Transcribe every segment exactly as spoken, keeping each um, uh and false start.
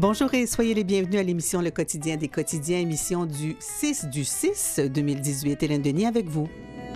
Bonjour et soyez les bienvenus à l'émission Le Quotidien des quotidiens, émission du six du six deux mille dix-huit. Hélène Denis avec vous.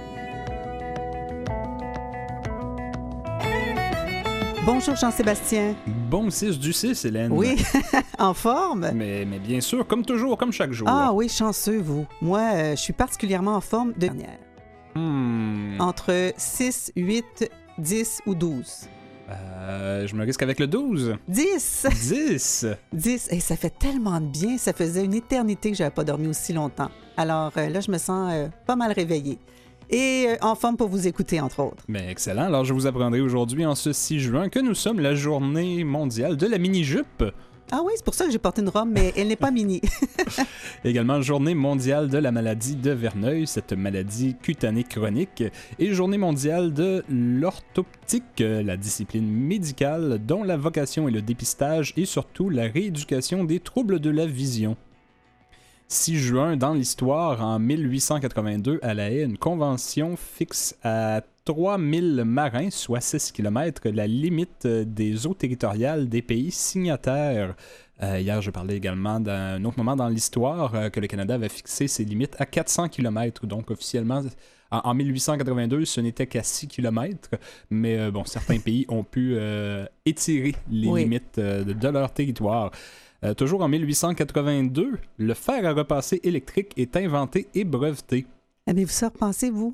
Bonjour Jean-Sébastien. Bon six du six, Hélène. Oui, en forme? Mais, mais bien sûr, comme toujours, comme chaque jour. Ah oui, chanceux vous. Moi, euh, je suis particulièrement en forme de dernière. Hmm. Entre six, huit, dix ou douze. Euh, je me risque avec le douze. dix! dix! dix! Et ça fait tellement de bien. Ça faisait une éternité que je n'avais pas dormi aussi longtemps. Alors euh, là, je me sens euh, pas mal réveillée. Et euh, en forme pour vous écouter, entre autres. Mais excellent. Alors, je vous apprendrai aujourd'hui, en ce six juin, que nous sommes la journée mondiale de la mini-jupe. Ah oui, c'est pour ça que j'ai porté une robe, mais elle n'est pas mini. Également, journée mondiale de la maladie de Verneuil, cette maladie cutanée chronique. Et journée mondiale de l'orthoptique, la discipline médicale dont la vocation est le dépistage et surtout la rééducation des troubles de la vision. six juin, dans l'histoire, en mille huit cent quatre-vingt-deux, à La Haye, une convention fixe à trois mille marins, soit six kilomètres, la limite des eaux territoriales des pays signataires. Euh, hier, je parlais également d'un autre moment dans l'histoire euh, que le Canada avait fixé ses limites à quatre cents kilomètres. Donc, officiellement, en, en mille huit cent quatre-vingt-deux, ce n'était qu'à six kilomètres. Mais euh, bon, certains pays ont pu euh, étirer les oui. limites euh, de, de leur territoire. Euh, toujours en mille huit cent quatre-vingt-deux, le fer à repasser électrique est inventé et breveté. Avez-vous ça repensé, vous?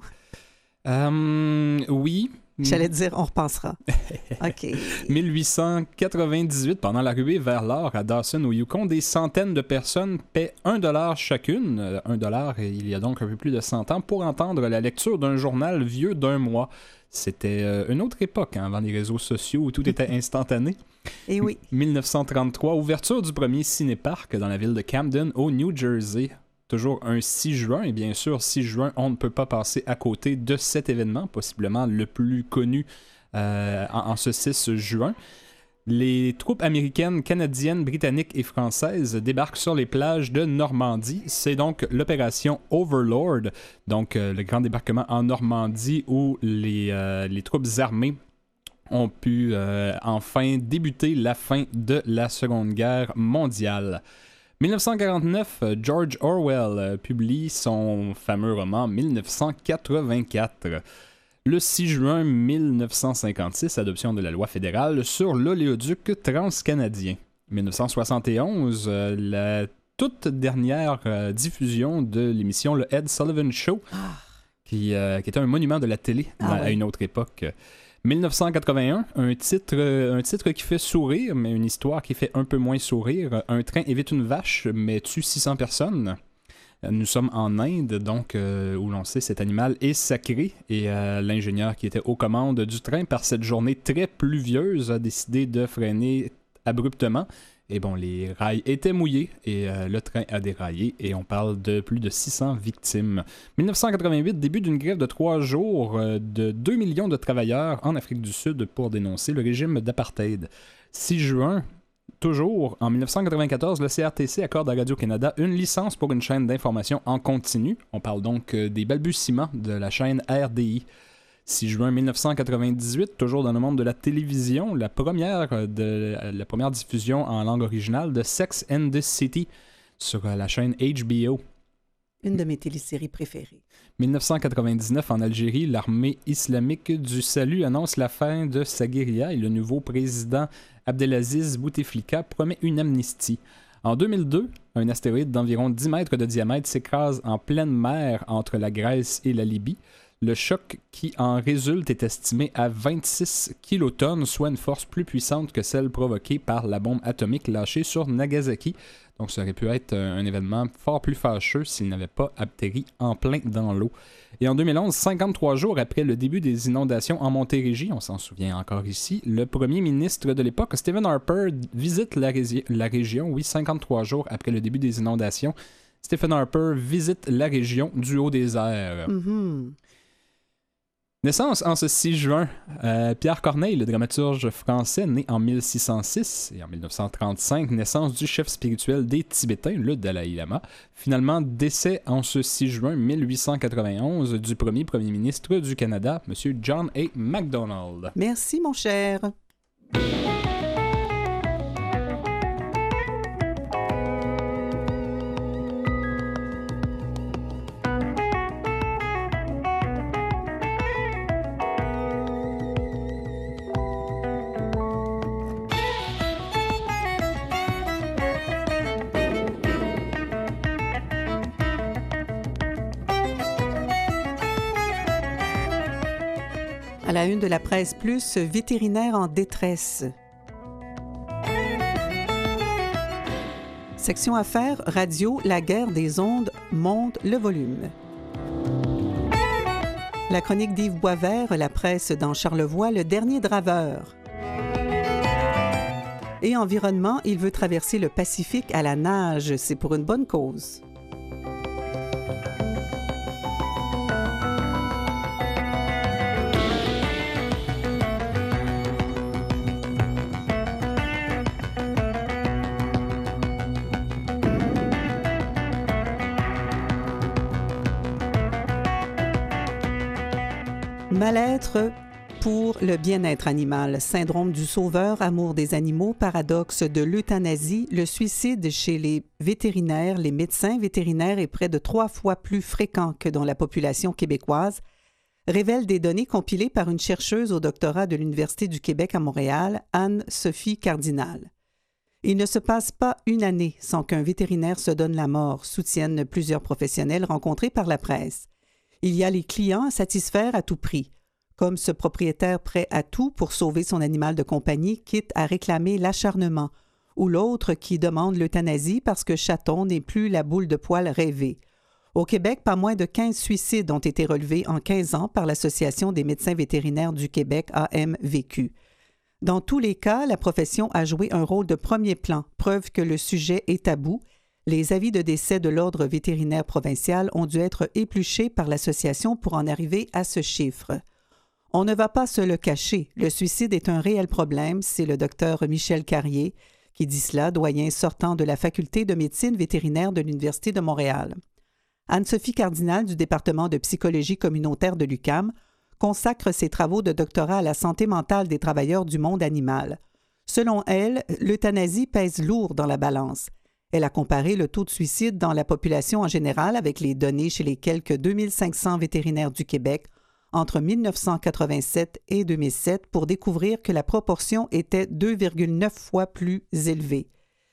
Euh, oui. J'allais dire, on repensera. OK. mille huit cent quatre-vingt-dix-huit, pendant la ruée vers l'or à Dawson, au Yukon, des centaines de personnes paient un dollar chacune, un dollar il y a donc un peu plus de cent ans, pour entendre la lecture d'un journal vieux d'un mois. C'était euh, une autre époque, hein, avant les réseaux sociaux où tout était instantané. Et oui. dix-neuf cent trente-trois, ouverture du premier ciné-parc dans la ville de Camden, au New Jersey. Toujours un six juin, et bien sûr, six juin, on ne peut pas passer à côté de cet événement, possiblement le plus connu euh, en, en ce six juin. Les troupes américaines, canadiennes, britanniques et françaises débarquent sur les plages de Normandie. C'est donc l'opération Overlord, donc euh, le grand débarquement en Normandie où les, euh, les troupes armées ont pu euh, enfin débuter la fin de la Seconde Guerre mondiale. dix-neuf cent quarante-neuf, George Orwell publie son fameux roman dix-neuf cent quatre-vingt-quatre. Le six juin dix-neuf cent cinquante-six, adoption de la loi fédérale sur l'oléoduc transcanadien. dix-neuf cent soixante et onze, la toute dernière euh, diffusion de l'émission Le Ed Sullivan Show, ah. qui, euh, qui était un monument de la télé ah, à, oui. à une autre époque. dix-neuf cent quatre-vingt-un, un titre, un titre qui fait sourire, mais une histoire qui fait un peu moins sourire. Un train évite une vache, mais tue six cents personnes. Nous sommes en Inde, donc, euh, où l'on sait cet animal est sacré. Et euh, l'ingénieur qui était aux commandes du train, par cette journée très pluvieuse, a décidé de freiner abruptement. Et bon, les rails étaient mouillés et euh, le train a déraillé et on parle de plus de six cents victimes. dix-neuf cent quatre-vingt-huit, début d'une grève de trois jours euh, de deux millions de travailleurs en Afrique du Sud pour dénoncer le régime d'apartheid. six juin, toujours, en dix-neuf cent quatre-vingt-quatorze, le C R T C accorde à Radio-Canada une licence pour une chaîne d'information en continu. On parle donc euh, des balbutiements de la chaîne R D I. six juin dix-neuf cent quatre-vingt-dix-huit, toujours dans le monde de la télévision, la première, de, la première diffusion en langue originale de Sex and the City sur la chaîne H B O. Une de mes téléséries préférées. dix-neuf cent quatre-vingt-dix-neuf, en Algérie, l'armée islamique du salut annonce la fin de sa guérilla et le nouveau président Abdelaziz Bouteflika promet une amnistie. En deux mille deux, un astéroïde d'environ dix mètres de diamètre s'écrase en pleine mer entre la Grèce et la Libye. Le choc qui en résulte est estimé à vingt-six kilotonnes, soit une force plus puissante que celle provoquée par la bombe atomique lâchée sur Nagasaki. Donc ça aurait pu être un événement fort plus fâcheux s'il n'avait pas atterri en plein dans l'eau. Et en deux mille onze, cinquante-trois jours après le début des inondations en Montérégie, on s'en souvient encore ici, le premier ministre de l'époque, Stephen Harper, visite la, ré- la région, oui, cinquante-trois jours après le début des inondations. Stephen Harper visite la région du Haut-Désert. Mm-hmm. Naissance en ce six juin, euh, Pierre Corneille, le dramaturge français, né en mille six cent six et en dix-neuf cent trente-cinq, naissance du chef spirituel des Tibétains, le Dalai Lama. Finalement, décès en ce six juin mille huit cent quatre-vingt-onze du premier premier ministre du Canada, M. John A. Macdonald. Merci, mon cher. À la une de la presse plus, vétérinaire en détresse. Section affaires, radio, la guerre des ondes monte le volume. La chronique d'Yves Boisvert, la presse dans Charlevoix, le dernier draveur. Et environnement, il veut traverser le Pacifique à la nage. C'est pour une bonne cause. Mal-être pour le bien-être animal, syndrome du sauveur, amour des animaux, paradoxe de l'euthanasie, le suicide chez les vétérinaires, les médecins vétérinaires est près de trois fois plus fréquent que dans la population québécoise, révèlent des données compilées par une chercheuse au doctorat de l'Université du Québec à Montréal, Anne-Sophie Cardinal. Il ne se passe pas une année sans qu'un vétérinaire se donne la mort, soutiennent plusieurs professionnels rencontrés par la presse. Il y a les clients à satisfaire à tout prix, comme ce propriétaire prêt à tout pour sauver son animal de compagnie, quitte à réclamer l'acharnement, ou l'autre qui demande l'euthanasie parce que chaton n'est plus la boule de poil rêvée. Au Québec, pas moins de quinze suicides ont été relevés en quinze ans par l'Association des médecins vétérinaires du Québec, A M V Q. Dans tous les cas, la profession a joué un rôle de premier plan, preuve que le sujet est tabou. Les avis de décès de l'Ordre vétérinaire provincial ont dû être épluchés par l'association pour en arriver à ce chiffre. On ne va pas se le cacher, le suicide est un réel problème, c'est le docteur Michel Carrier qui dit cela, doyen sortant de la faculté de médecine vétérinaire de l'Université de Montréal. Anne-Sophie Cardinal du département de psychologie communautaire de l'U Q A M consacre ses travaux de doctorat à la santé mentale des travailleurs du monde animal. Selon elle, l'euthanasie pèse lourd dans la balance. Elle a comparé le taux de suicide dans la population en général avec les données chez les quelques deux mille cinq cents vétérinaires du Québec entre mille neuf cent quatre-vingt-sept et deux mille sept pour découvrir que la proportion était deux virgule neuf fois plus élevée.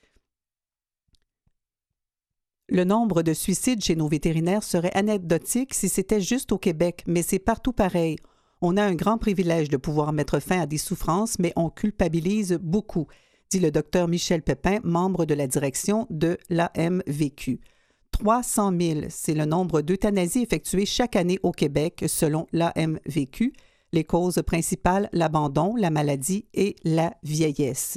Le nombre de suicides chez nos vétérinaires serait anecdotique si c'était juste au Québec, mais c'est partout pareil. On a un grand privilège de pouvoir mettre fin à des souffrances, mais on culpabilise beaucoup, dit le docteur Michel Pépin, membre de la direction de l'A M V Q. trois cent mille, c'est le nombre d'euthanasies effectuées chaque année au Québec, selon l'A M V Q. Les causes principales, l'abandon, la maladie et la vieillesse.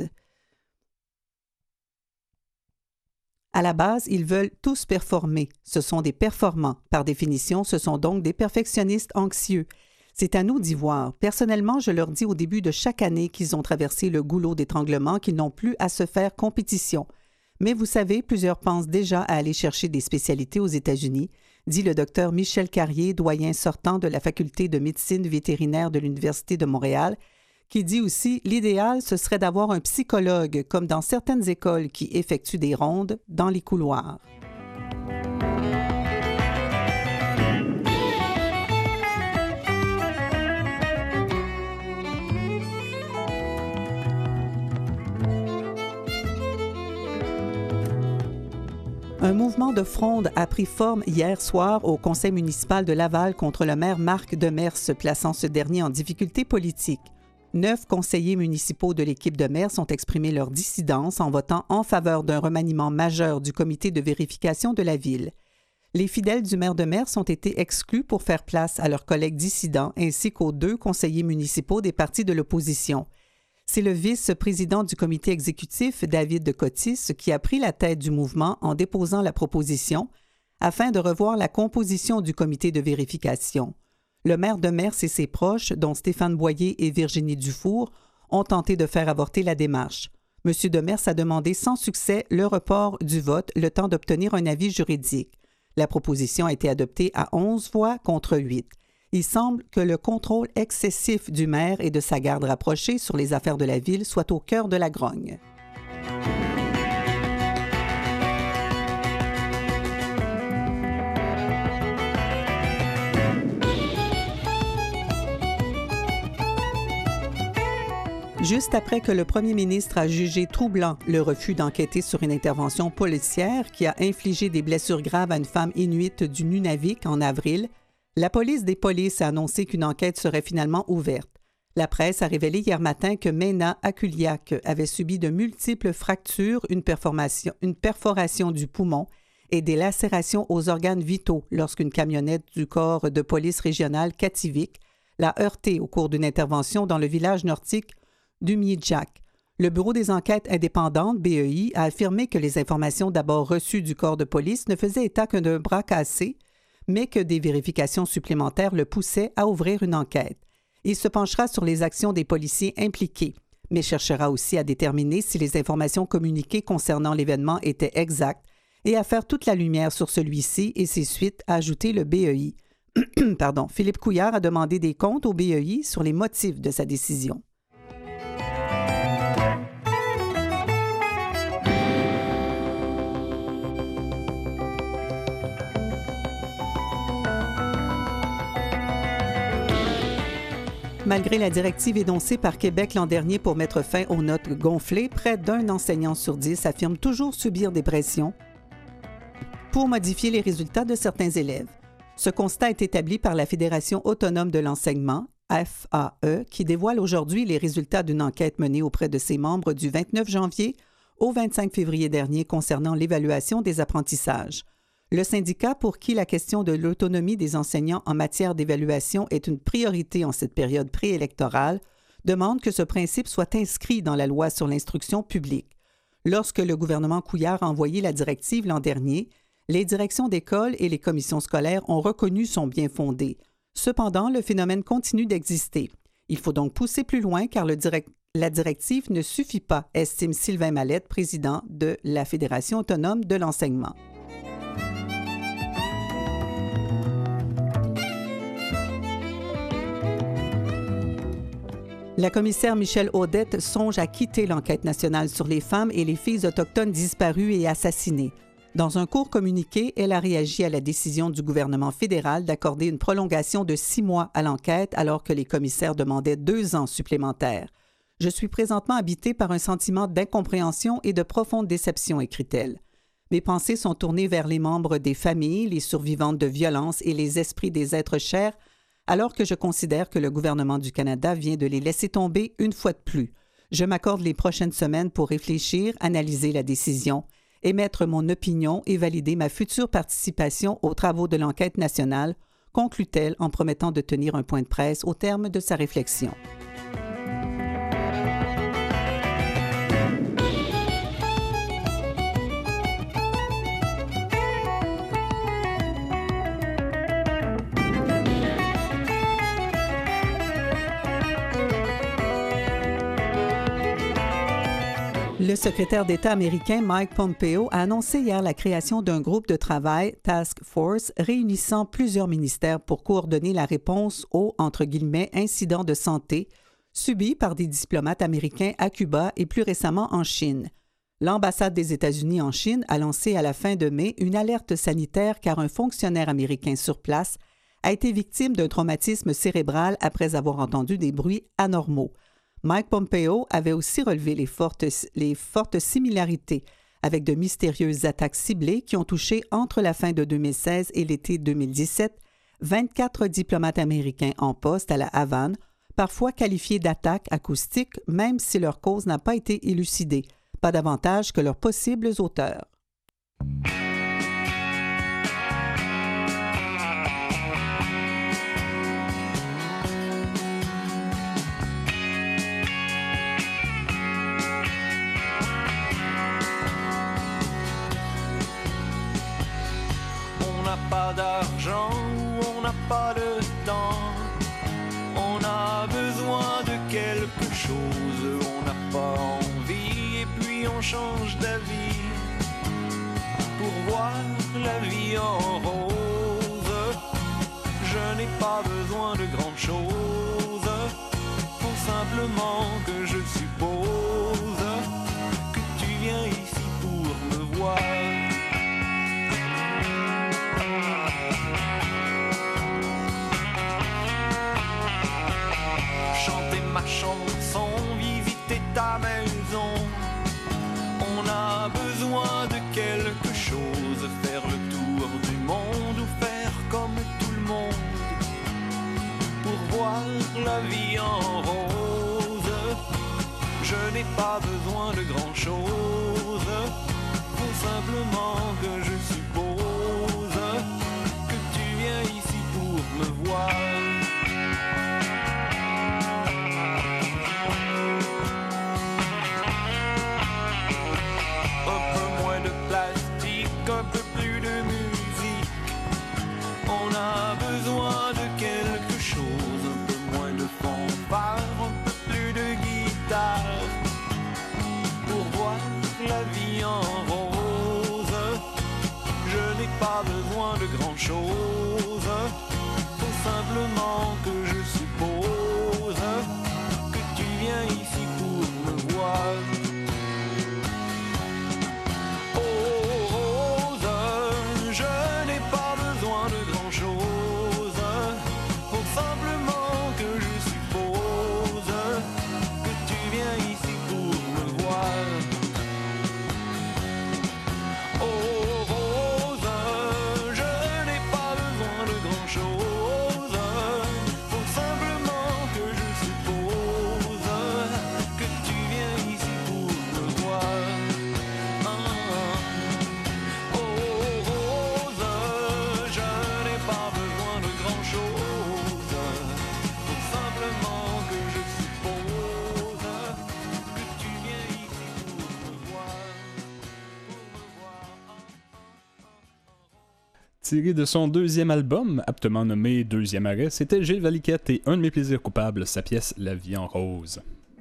À la base, ils veulent tous performer. Ce sont des performants. Par définition, ce sont donc des perfectionnistes anxieux. C'est à nous d'y voir. Personnellement, je leur dis au début de chaque année qu'ils ont traversé le goulot d'étranglement, qu'ils n'ont plus à se faire compétition. Mais vous savez, plusieurs pensent déjà à aller chercher des spécialités aux États-Unis, dit le docteur Michel Carrier, doyen sortant de la faculté de médecine vétérinaire de l'Université de Montréal, qui dit aussi « l'idéal, ce serait d'avoir un psychologue, comme dans certaines écoles qui effectuent des rondes dans les couloirs. » Un mouvement de fronde a pris forme hier soir au conseil municipal de Laval contre le maire Marc Demers, plaçant ce dernier en difficulté politique. Neuf conseillers municipaux de l'équipe de maire ont exprimé leur dissidence en votant en faveur d'un remaniement majeur du comité de vérification de la ville. Les fidèles du maire de Mers ont été exclus pour faire place à leurs collègues dissidents ainsi qu'aux deux conseillers municipaux des partis de l'opposition. C'est le vice-président du comité exécutif, David de Cotis, qui a pris la tête du mouvement en déposant la proposition afin de revoir la composition du comité de vérification. Le maire de Mers et ses proches, dont Stéphane Boyer et Virginie Dufour, ont tenté de faire avorter la démarche. M. de Mers a demandé sans succès le report du vote, le temps d'obtenir un avis juridique. La proposition a été adoptée à onze voix contre huit. Il semble que le contrôle excessif du maire et de sa garde rapprochée sur les affaires de la ville soit au cœur de la grogne. Juste après que le premier ministre a jugé troublant le refus d'enquêter sur une intervention policière qui a infligé des blessures graves à une femme inuite du Nunavik en avril, La police des polices a annoncé qu'une enquête serait finalement ouverte. La presse a révélé hier matin que Mena Akuliak avait subi de multiples fractures, une perforation, une perforation du poumon et des lacérations aux organes vitaux lorsqu'une camionnette du corps de police régional Kativik l'a heurtée au cours d'une intervention dans le village nordique d'Umijak. Le Bureau des enquêtes indépendantes, B E I, a affirmé que les informations d'abord reçues du corps de police ne faisaient état que d'un bras cassé, mais que des vérifications supplémentaires le poussaient à ouvrir une enquête. Il se penchera sur les actions des policiers impliqués, mais cherchera aussi à déterminer si les informations communiquées concernant l'événement étaient exactes et à faire toute la lumière sur celui-ci et ses suites, a ajouté le B E I. Pardon, Philippe Couillard a demandé des comptes au B E I sur les motifs de sa décision. Malgré la directive énoncée par Québec l'an dernier pour mettre fin aux notes gonflées, près d'un enseignant sur dix affirme toujours subir des pressions pour modifier les résultats de certains élèves. Ce constat est établi par la Fédération autonome de l'enseignement, F A E, qui dévoile aujourd'hui les résultats d'une enquête menée auprès de ses membres du vingt-neuf janvier au vingt-cinq février dernier concernant l'évaluation des apprentissages. Le syndicat, pour qui la question de l'autonomie des enseignants en matière d'évaluation est une priorité en cette période préélectorale, demande que ce principe soit inscrit dans la loi sur l'instruction publique. Lorsque le gouvernement Couillard a envoyé la directive l'an dernier, les directions d'école et les commissions scolaires ont reconnu son bien-fondé. Cependant, le phénomène continue d'exister. Il faut donc pousser plus loin car le direct... la directive ne suffit pas, estime Sylvain Mallette, président de la Fédération autonome de l'enseignement. La commissaire Michèle Audette songe à quitter l'enquête nationale sur les femmes et les filles autochtones disparues et assassinées. Dans un court communiqué, elle a réagi à la décision du gouvernement fédéral d'accorder une prolongation de six mois à l'enquête alors que les commissaires demandaient deux ans supplémentaires. « Je suis présentement habitée par un sentiment d'incompréhension et de profonde déception », écrit-elle. « Mes pensées sont tournées vers les membres des familles, les survivantes de violences et les esprits des êtres chers, alors que je considère que le gouvernement du Canada vient de les laisser tomber une fois de plus. Je m'accorde les prochaines semaines pour réfléchir, analyser la décision, émettre mon opinion et valider ma future participation aux travaux de l'enquête nationale, conclut-elle en promettant de tenir un point de presse au terme de sa réflexion. Le secrétaire d'État américain Mike Pompeo a annoncé hier la création d'un groupe de travail, Task Force, réunissant plusieurs ministères pour coordonner la réponse aux, entre guillemets, incidents de santé subis par des diplomates américains à Cuba et plus récemment en Chine. L'ambassade des États-Unis en Chine a lancé à la fin de mai une alerte sanitaire car un fonctionnaire américain sur place a été victime d'un traumatisme cérébral après avoir entendu des bruits anormaux. Mike Pompeo avait aussi relevé les fortes, les fortes similarités avec de mystérieuses attaques ciblées qui ont touché entre la fin de deux mille seize et l'été deux mille dix-sept vingt-quatre diplomates américains en poste à la Havane, parfois qualifiés d'attaques acoustiques, même si leur cause n'a pas été élucidée, pas davantage que leurs possibles auteurs. Pas d'argent ou on n'a pas de temps, on a besoin de quelque chose, on n'a pas envie et puis on change d'avis pour voir la vie en rose. Je n'ai pas besoin de grandes choses, faut simplement que je suppose que tu viens ici pour me voir. vie en rose. Je n'ai pas besoin de grand-chose, faut simplement que je suppose que tu viens ici pour me voir. Chose, faut simplement que je suppose que tu viens ici pour me voir. Oh Rose, je n'ai pas besoin de grand chose, faut simplement que je suppose que tu viens ici pour me voir. Oh Tiré de son deuxième album, aptement nommé Deuxième arrêt, c'était Gilles Valiquette et un de mes plaisirs coupables, sa pièce La vie en rose.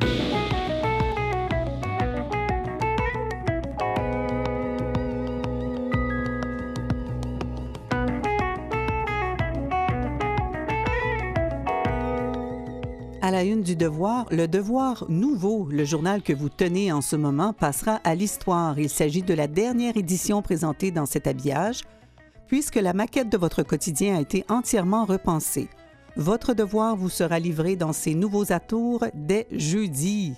À la une du Devoir, le Devoir nouveau, le journal que vous tenez en ce moment, passera à l'histoire. Il s'agit de la dernière édition présentée dans cet habillage, puisque la maquette de votre quotidien a été entièrement repensée. Votre Devoir vous sera livré dans ses nouveaux atours dès jeudi.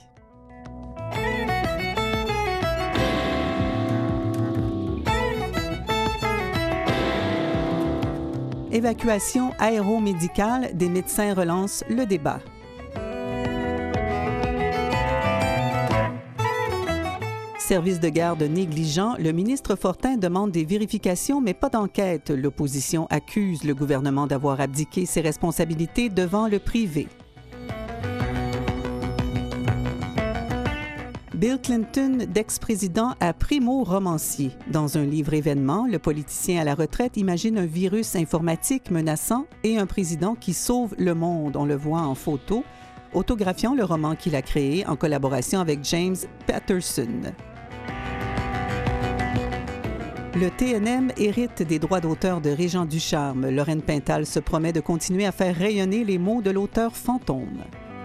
Évacuation aéromédicale, des médecins relancent le débat. Service de garde négligent, le ministre Fortin demande des vérifications mais pas d'enquête. L'opposition accuse le gouvernement d'avoir abdiqué ses responsabilités devant le privé. Bill Clinton, d'ex-président à primo-romancier. Dans un livre événement, le politicien à la retraite imagine un virus informatique menaçant et un président qui sauve le monde. On le voit en photo, autographiant le roman qu'il a créé en collaboration avec James Patterson. Le T N M hérite des droits d'auteur de Régent Ducharme. Lorraine Pintal se promet de continuer à faire rayonner les mots de l'auteur fantôme.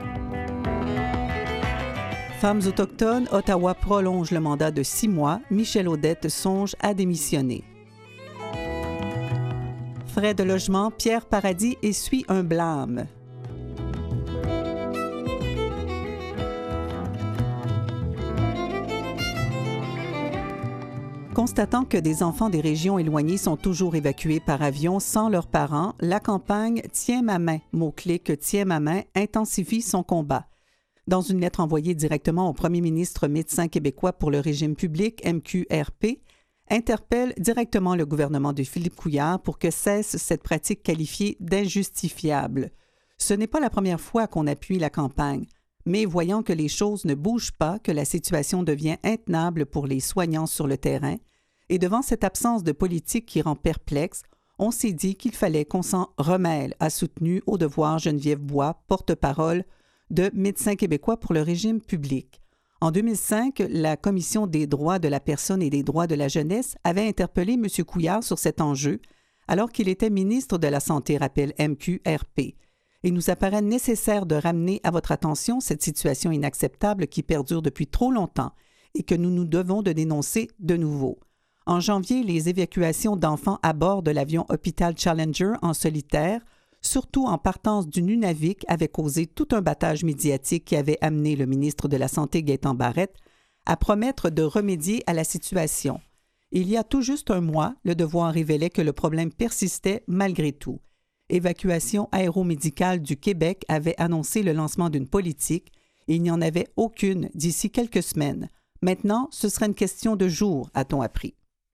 Femmes autochtones, Ottawa prolonge le mandat de six mois. Michel Audette songe à démissionner. Frais de logement, Pierre Paradis essuie un blâme. Constatant que des enfants des régions éloignées sont toujours évacués par avion sans leurs parents, la campagne « Tiens ma main », mot-clic « Tiens ma main » intensifie son combat. Dans une lettre envoyée directement au premier ministre médecin québécois pour le régime public, M Q R P, interpelle directement le gouvernement de Philippe Couillard pour que cesse cette pratique qualifiée d'injustifiable. Ce n'est pas la première fois qu'on appuie la campagne. Mais voyant que les choses ne bougent pas, que la situation devient intenable pour les soignants sur le terrain, et devant cette absence de politique qui rend perplexe, on s'est dit qu'il fallait qu'on s'en remêle, a soutenu au devoir Geneviève Bois, porte-parole de Médecins québécois pour le régime public. En deux mille cinq, la Commission des droits de la personne et des droits de la jeunesse avait interpellé M. Couillard sur cet enjeu, alors qu'il était ministre de la Santé, rappelle M Q R P. Il nous apparaît nécessaire de ramener à votre attention cette situation inacceptable qui perdure depuis trop longtemps et que nous nous devons de dénoncer de nouveau. En janvier, les évacuations d'enfants à bord de l'avion Hôpital Challenger en solitaire, surtout en partance du Nunavik, avaient causé tout un battage médiatique qui avait amené le ministre de la Santé, Gaétan Barrette, à promettre de remédier à la situation. Il y a tout juste un mois, le Devoir révélait que le problème persistait malgré tout. Évacuation aéromédicale du Québec avait annoncé le lancement d'une politique. Il n'y en avait aucune d'ici quelques semaines. Maintenant, ce sera une question de jours, a-t-on appris.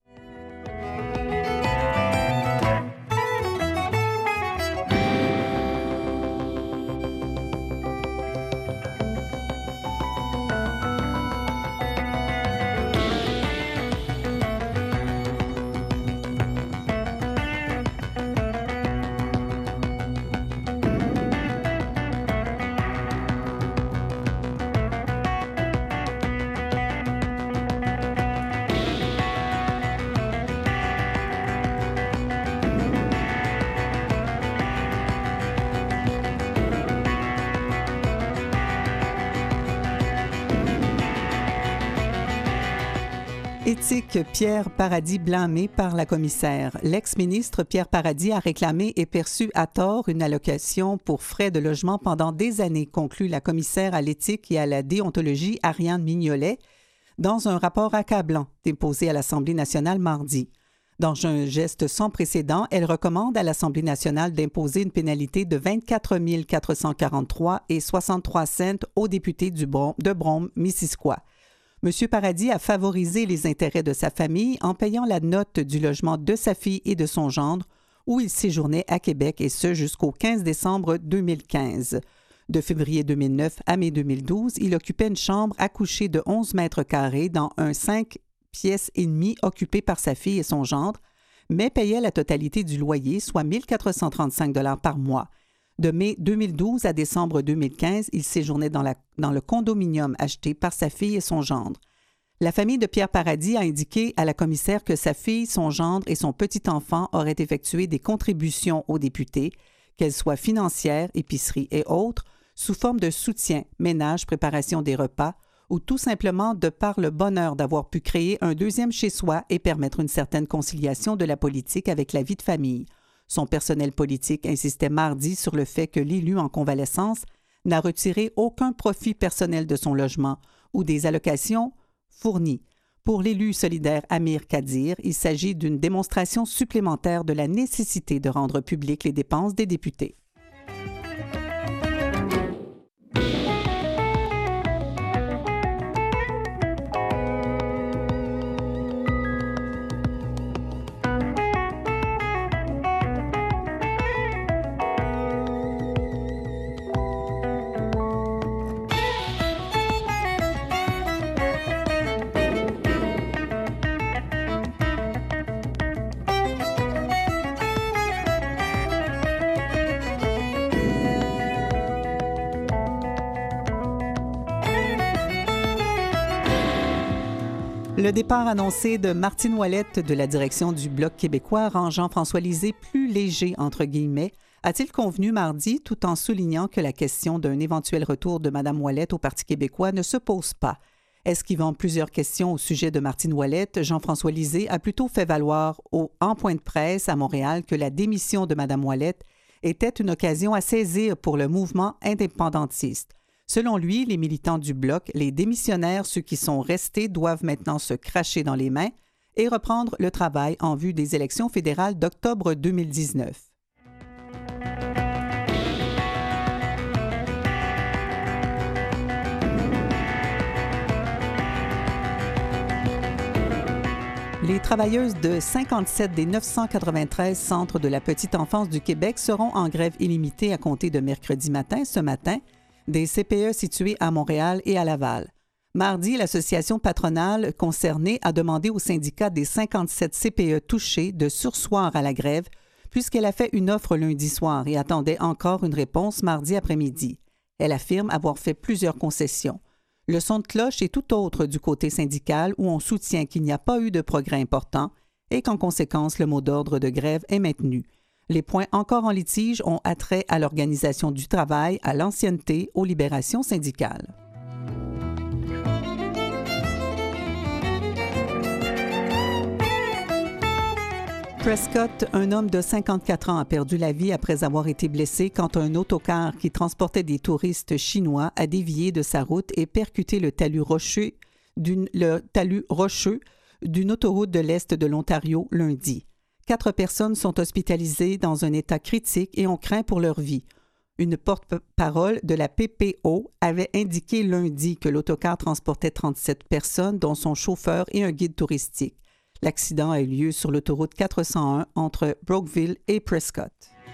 Éthique Pierre Paradis blâmé par la commissaire. L'ex-ministre Pierre Paradis a réclamé et perçu à tort une allocation pour frais de logement pendant des années, conclut la commissaire à l'éthique et à la déontologie Ariane Mignolet dans un rapport accablant déposé à l'Assemblée nationale mardi. Dans un geste sans précédent, elle recommande à l'Assemblée nationale d'imposer une pénalité de vingt-quatre mille quatre cent quarante-trois et soixante-trois cents aux députés du Brom, de Brome-Missisquoi. M. Paradis a favorisé les intérêts de sa famille en payant la note du logement de sa fille et de son gendre, où il séjournait à Québec, et ce jusqu'au quinze décembre deux mille quinze. De février deux mille neuf à mai deux mille douze, il occupait une chambre à coucher de onze mètres carrés dans un cinq pièces et demie occupé par sa fille et son gendre, mais payait la totalité du loyer, soit mille quatre cent trente-cinq dollars par mois. De mai deux mille douze à décembre deux mille quinze, il séjournait dans, la, dans le condominium acheté par sa fille et son gendre. La famille de Pierre Paradis a indiqué à la commissaire que sa fille, son gendre et son petit-enfant auraient effectué des contributions aux députés, qu'elles soient financières, épicerie et autres, sous forme de soutien, ménage, préparation des repas, ou tout simplement de par le bonheur d'avoir pu créer un deuxième chez-soi et permettre une certaine conciliation de la politique avec la vie de famille. Son personnel politique insistait mardi sur le fait que l'élu en convalescence n'a retiré aucun profit personnel de son logement ou des allocations fournies. Pour l'élu solidaire Amir Kadir, il s'agit d'une démonstration supplémentaire de la nécessité de rendre publiques les dépenses des députés. Le départ annoncé de Martine Ouellette de la direction du Bloc québécois rend Jean-François Lisée plus léger, entre guillemets, a-t-il convenu mardi, tout en soulignant que la question d'un éventuel retour de Mme Ouellette au Parti québécois ne se pose pas. Esquivant plusieurs questions au sujet de Martine Ouellette, Jean-François Lisée a plutôt fait valoir au, en point de presse à Montréal que la démission de Mme Ouellette était une occasion à saisir pour le mouvement indépendantiste. Selon lui, les militants du Bloc, les démissionnaires, ceux qui sont restés, doivent maintenant se cracher dans les mains et reprendre le travail en vue des élections fédérales d'octobre deux mille dix-neuf. Les travailleuses de cinquante-sept des neuf cent quatre-vingt-treize centres de la petite enfance du Québec seront en grève illimitée à compter de mercredi matin, ce matin, des C P E situés à Montréal et à Laval. Mardi, l'association patronale concernée a demandé au syndicat des cinquante-sept C P E touchés de surseoir à la grève, puisqu'elle a fait une offre lundi soir et attendait encore une réponse mardi après-midi. Elle affirme avoir fait plusieurs concessions. Le son de cloche est tout autre du côté syndical où on soutient qu'il n'y a pas eu de progrès important et qu'en conséquence, le mot d'ordre de grève est maintenu. Les points encore en litige ont attrait à l'organisation du travail, à l'ancienneté, aux libérations syndicales. Prescott, un homme de cinquante-quatre ans, a perdu la vie après avoir été blessé quand un autocar qui transportait des touristes chinois a dévié de sa route et percuté le talus rocheux d'une, le talus rocheux d'une autoroute de l'Est de l'Ontario lundi. Quatre personnes sont hospitalisées dans un état critique et on craint pour leur vie. Une porte-parole de la P P O avait indiqué lundi que l'autocar transportait trente-sept personnes, dont son chauffeur et un guide touristique. L'accident a eu lieu sur l'autoroute quatre cent un entre Brockville et Prescott.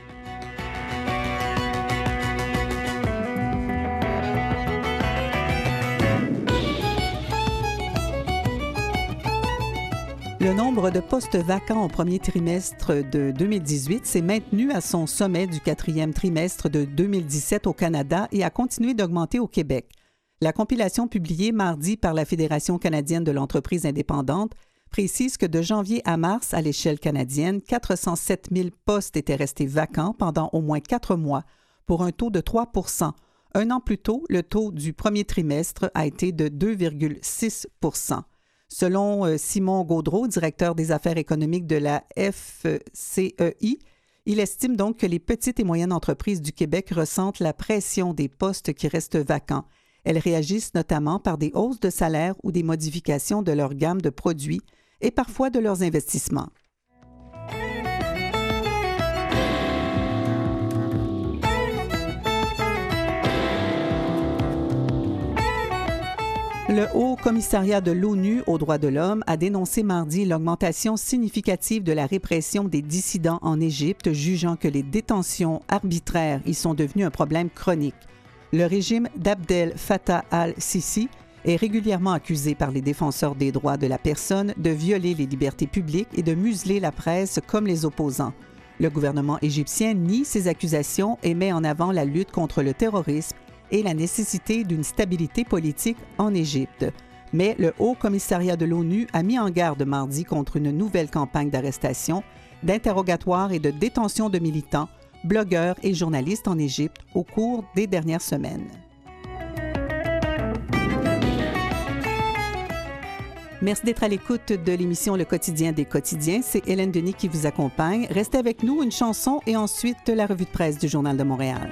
Le nombre de postes vacants au premier trimestre de deux mille dix-huit s'est maintenu à son sommet du quatrième trimestre de deux mille dix-sept au Canada et a continué d'augmenter au Québec. La compilation publiée mardi par la Fédération canadienne de l'entreprise indépendante précise que de janvier à mars, à l'échelle canadienne, quatre cent sept mille postes étaient restés vacants pendant au moins quatre mois, pour un taux de trois pour cent. Un an plus tôt, le taux du premier trimestre a été de deux virgule six pour cent. Selon Simon Gaudreault, directeur des affaires économiques de la F C E I, il estime donc que les petites et moyennes entreprises du Québec ressentent la pression des postes qui restent vacants. Elles réagissent notamment par des hausses de salaire ou des modifications de leur gamme de produits et parfois de leurs investissements. Le Haut Commissariat de l'ONU aux droits de l'homme a dénoncé mardi l'augmentation significative de la répression des dissidents en Égypte, jugeant que les détentions arbitraires y sont devenues un problème chronique. Le régime d'Abdel Fattah al-Sisi est régulièrement accusé par les défenseurs des droits de la personne de violer les libertés publiques et de museler la presse comme les opposants. Le gouvernement égyptien nie ces accusations et met en avant la lutte contre le terrorisme et la nécessité d'une stabilité politique en Égypte. Mais le Haut Commissariat de l'ONU a mis en garde mardi contre une nouvelle campagne d'arrestation, d'interrogatoire et de détention de militants, blogueurs et journalistes en Égypte au cours des dernières semaines. Merci d'être à l'écoute de l'émission Le Quotidien des quotidiens. C'est Hélène Denis qui vous accompagne. Restez avec nous, une chanson et ensuite la revue de presse du Journal de Montréal.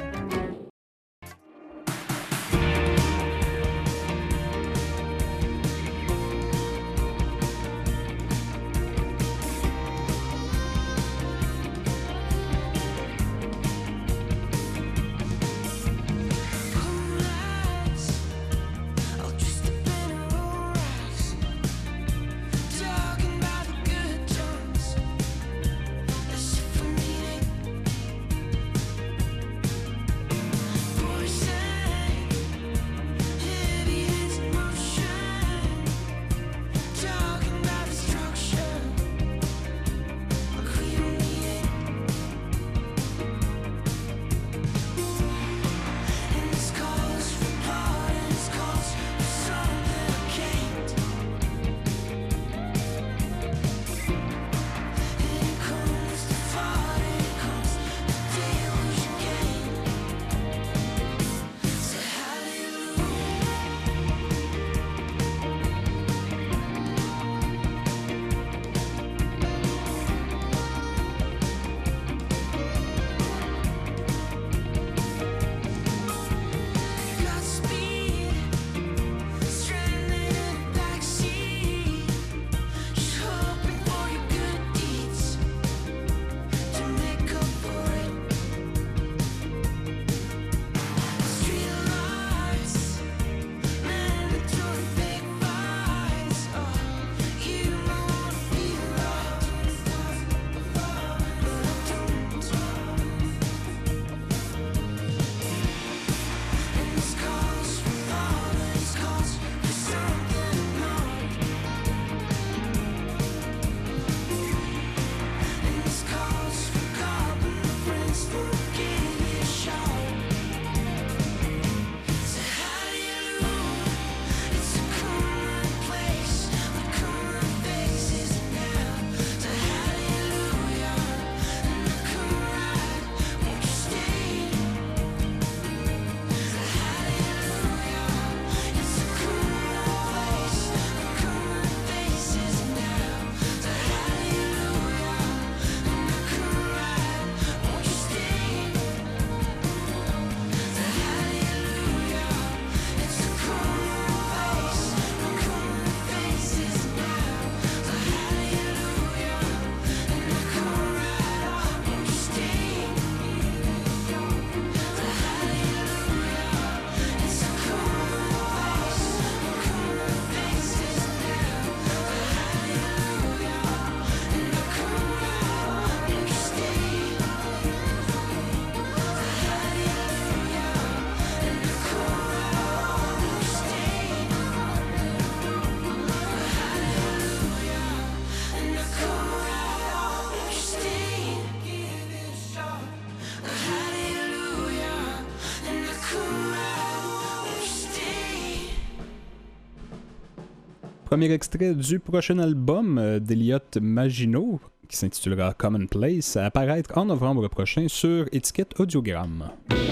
Premier extrait du prochain album euh, d'Elliott Maginot, qui s'intitulera Commonplace, à apparaître en novembre prochain sur étiquette Audiogramme.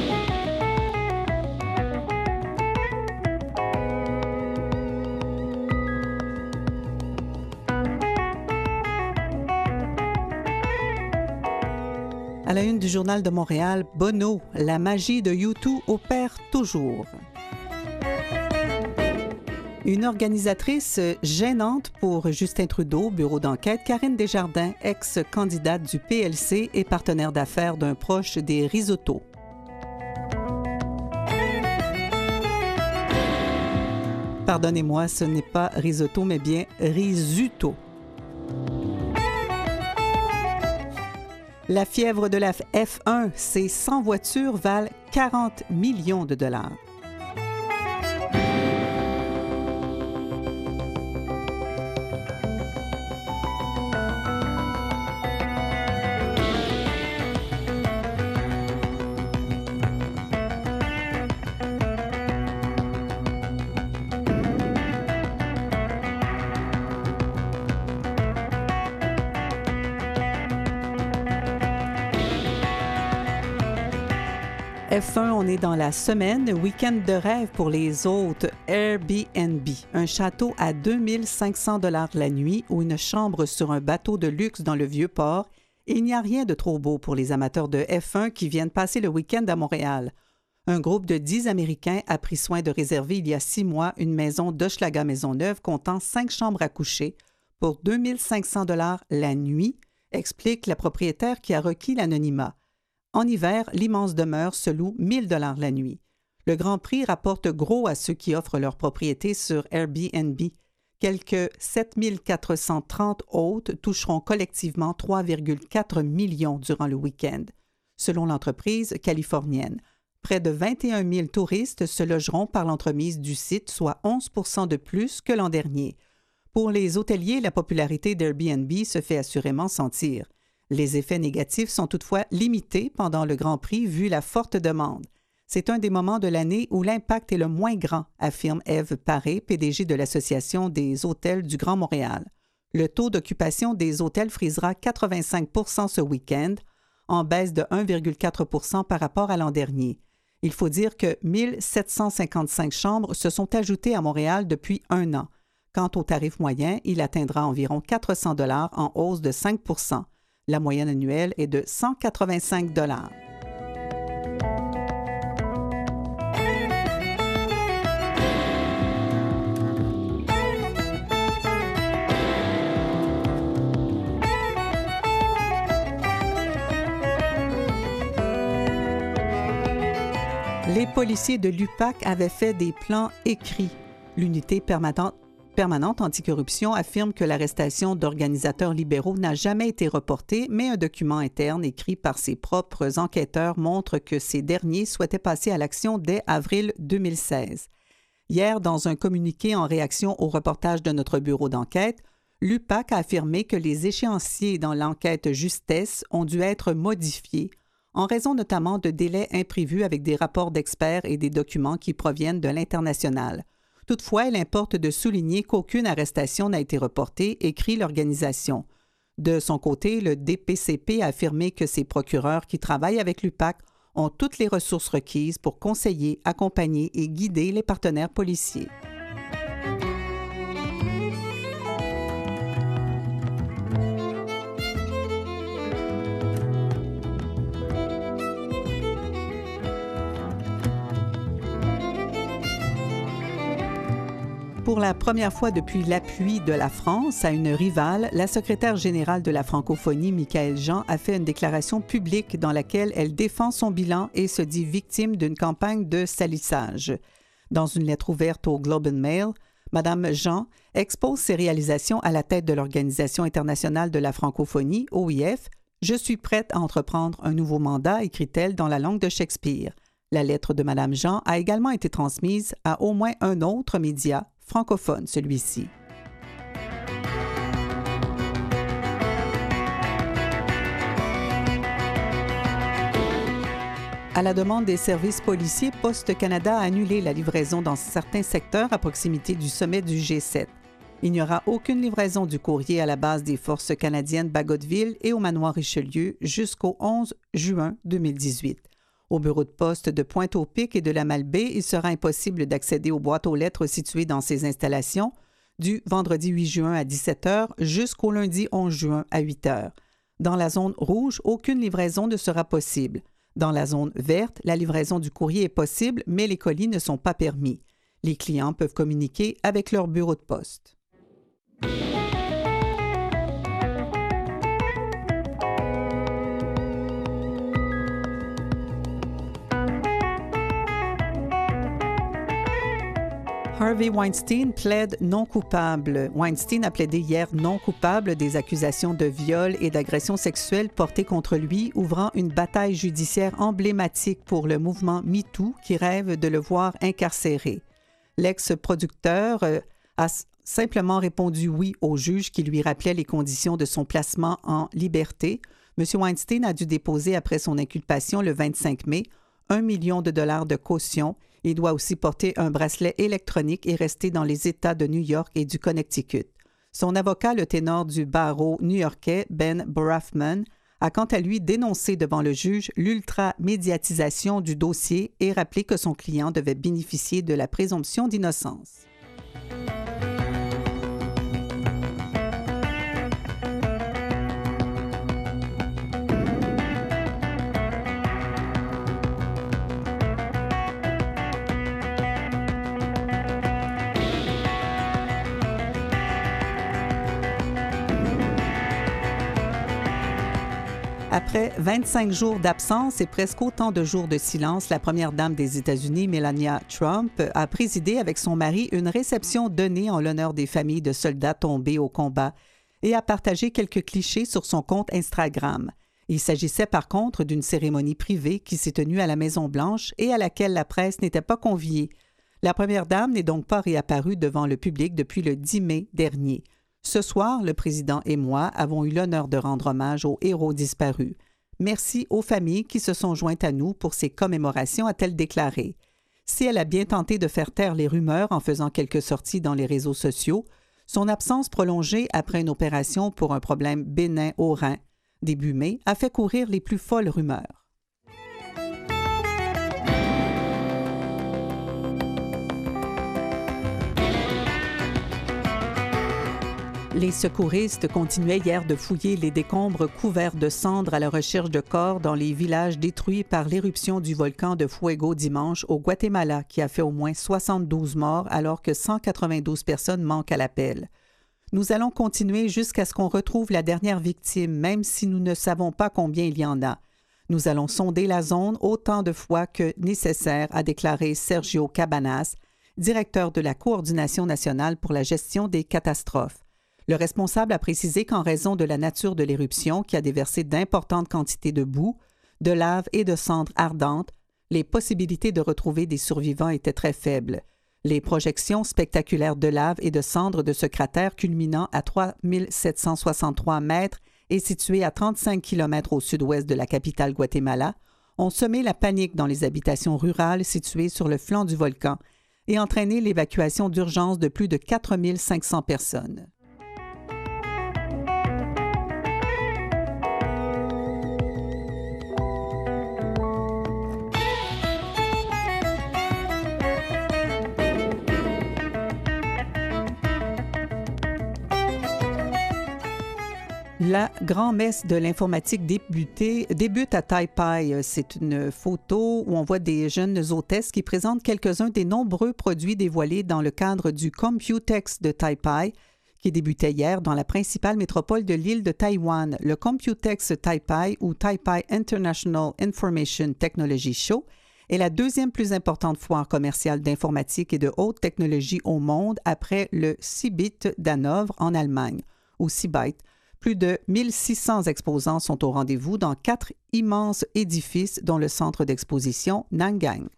À la une du Journal de Montréal, Bono, la magie de U deux opère toujours. Une organisatrice gênante pour Justin Trudeau, bureau d'enquête, Karine Desjardins, ex-candidate du P L C et partenaire d'affaires d'un proche des Risotto. Pardonnez-moi, ce n'est pas risotto, mais bien risuto. La fièvre de la F un, ces cent voitures valent quarante millions de dollars. F un, on est dans la semaine, week-end de rêve pour les hôtes Airbnb. Un château à deux mille cinq cents dollars la nuit ou une chambre sur un bateau de luxe dans le Vieux-Port. Il n'y a rien de trop beau pour les amateurs de F un qui viennent passer le week-end à Montréal. Un groupe de dix Américains a pris soin de réserver il y a six mois une maison d'Hochelaga Maisonneuve comptant cinq chambres à coucher pour deux mille cinq cents dollars la nuit, explique la propriétaire qui a requis l'anonymat. En hiver, l'immense demeure se loue mille dollars la nuit. Le Grand Prix rapporte gros à ceux qui offrent leur propriété sur Airbnb. Quelques sept mille quatre cent trente hôtes toucheront collectivement trois virgule quatre millions durant le week-end. Selon l'entreprise californienne, près de vingt et un mille touristes se logeront par l'entremise du site, soit onze pour cent de plus que l'an dernier. Pour les hôteliers, la popularité d'Airbnb se fait assurément sentir. Les effets négatifs sont toutefois limités pendant le Grand Prix vu la forte demande. C'est un des moments de l'année où l'impact est le moins grand, affirme Ève Paré, P D G de l'Association des hôtels du Grand Montréal. Le taux d'occupation des hôtels frisera quatre-vingt-cinq pour cent ce week-end, en baisse de un virgule quatre pour cent par rapport à l'an dernier. Il faut dire que mille sept cent cinquante-cinq chambres se sont ajoutées à Montréal depuis un an. Quant au tarif moyen, il atteindra environ quatre cents dollars en hausse de cinq pour cent. La moyenne annuelle est de cent quatre-vingt-cinq dollars. Les policiers de l'U P A C avaient fait des plans écrits. L'unité permanente permanente anticorruption affirme que l'arrestation d'organisateurs libéraux n'a jamais été reportée, mais un document interne écrit par ses propres enquêteurs montre que ces derniers souhaitaient passer à l'action dès avril deux mille seize. Hier, dans un communiqué en réaction au reportage de notre bureau d'enquête, l'U P A C a affirmé que les échéanciers dans l'enquête Justesse ont dû être modifiés, en raison notamment de délais imprévus avec des rapports d'experts et des documents qui proviennent de l'international. Toutefois, il importe de souligner qu'aucune arrestation n'a été reportée, écrit l'organisation. De son côté, le D P C P a affirmé que ses procureurs qui travaillent avec l'U P A C ont toutes les ressources requises pour conseiller, accompagner et guider les partenaires policiers. Pour la première fois depuis l'appui de la France à une rivale, la secrétaire générale de la francophonie, Michaëlle Jean, a fait une déclaration publique dans laquelle elle défend son bilan et se dit victime d'une campagne de salissage. Dans une lettre ouverte au Globe and Mail, Mme Jean expose ses réalisations à la tête de l'Organisation internationale de la francophonie, O I F. « Je suis prête à entreprendre un nouveau mandat », écrit-elle dans la langue de Shakespeare. La lettre de Mme Jean a également été transmise à au moins un autre média francophone, celui-ci. À la demande des services policiers, Poste Canada a annulé la livraison dans certains secteurs à proximité du sommet du G sept. Il n'y aura aucune livraison du courrier à la base des forces canadiennes Bagotville et au manoir Richelieu jusqu'au onze juin deux mille dix-huit. Au bureau de poste de Pointe-au-Pic et de la Malbaie, il sera impossible d'accéder aux boîtes aux lettres situées dans ces installations du vendredi huit juin à dix-sept heures jusqu'au lundi onze juin à huit heures. Dans la zone rouge, aucune livraison ne sera possible. Dans la zone verte, la livraison du courrier est possible, mais les colis ne sont pas permis. Les clients peuvent communiquer avec leur bureau de poste. Harvey Weinstein plaide non coupable. Weinstein a plaidé hier non coupable des accusations de viol et d'agression sexuelle portées contre lui, ouvrant une bataille judiciaire emblématique pour le mouvement MeToo qui rêve de le voir incarcéré. L'ex-producteur euh, a simplement répondu oui au juge qui lui rappelait les conditions de son placement en liberté. M. Weinstein a dû déposer après son inculpation le vingt-cinq mai un million de dollars de caution. Il doit aussi porter un bracelet électronique et rester dans les États de New York et du Connecticut. Son avocat, le ténor du barreau new-yorkais, Ben Brafman, a quant à lui dénoncé devant le juge l'ultra-médiatisation du dossier et rappelé que son client devait bénéficier de la présomption d'innocence. Après vingt-cinq jours d'absence et presque autant de jours de silence, la première dame des États-Unis, Melania Trump, a présidé avec son mari une réception donnée en l'honneur des familles de soldats tombés au combat et a partagé quelques clichés sur son compte Instagram. Il s'agissait par contre d'une cérémonie privée qui s'est tenue à la Maison-Blanche et à laquelle la presse n'était pas conviée. La première dame n'est donc pas réapparue devant le public depuis le dix mai dernier. Ce soir, le président et moi avons eu l'honneur de rendre hommage aux héros disparus. Merci aux familles qui se sont jointes à nous pour ces commémorations, a-t-elle déclaré. Si elle a bien tenté de faire taire les rumeurs en faisant quelques sorties dans les réseaux sociaux, son absence prolongée après une opération pour un problème bénin au rein, début mai, a fait courir les plus folles rumeurs. Les secouristes continuaient hier de fouiller les décombres couverts de cendres à la recherche de corps dans les villages détruits par l'éruption du volcan de Fuego dimanche au Guatemala, qui a fait au moins soixante-douze morts alors que cent quatre-vingt-douze personnes manquent à l'appel. Nous allons continuer jusqu'à ce qu'on retrouve la dernière victime, même si nous ne savons pas combien il y en a. Nous allons sonder la zone autant de fois que nécessaire, a déclaré Sergio Cabanas, directeur de la Coordination nationale pour la gestion des catastrophes. Le responsable a précisé qu'en raison de la nature de l'éruption qui a déversé d'importantes quantités de boue, de lave et de cendres ardentes, les possibilités de retrouver des survivants étaient très faibles. Les projections spectaculaires de lave et de cendres de ce cratère culminant à trois mille sept cent soixante-trois mètres et situé à trente-cinq kilomètres au sud-ouest de la capitale Guatemala ont semé la panique dans les habitations rurales situées sur le flanc du volcan et entraîné l'évacuation d'urgence de plus de quatre mille cinq cents personnes. La grand-messe de l'informatique débutée, débute à Taipei. C'est une photo où on voit des jeunes hôtesses qui présentent quelques-uns des nombreux produits dévoilés dans le cadre du Computex de Taipei, qui débutait hier dans la principale métropole de l'île de Taïwan. Le Computex Taipei, ou Taipei International Information Technology Show, est la deuxième plus importante foire commerciale d'informatique et de haute technologie au monde après le Cebit d'Hanovre en Allemagne, ou Cebit. Plus de mille six cents exposants sont au rendez-vous dans quatre immenses édifices, dont le centre d'exposition Nangang.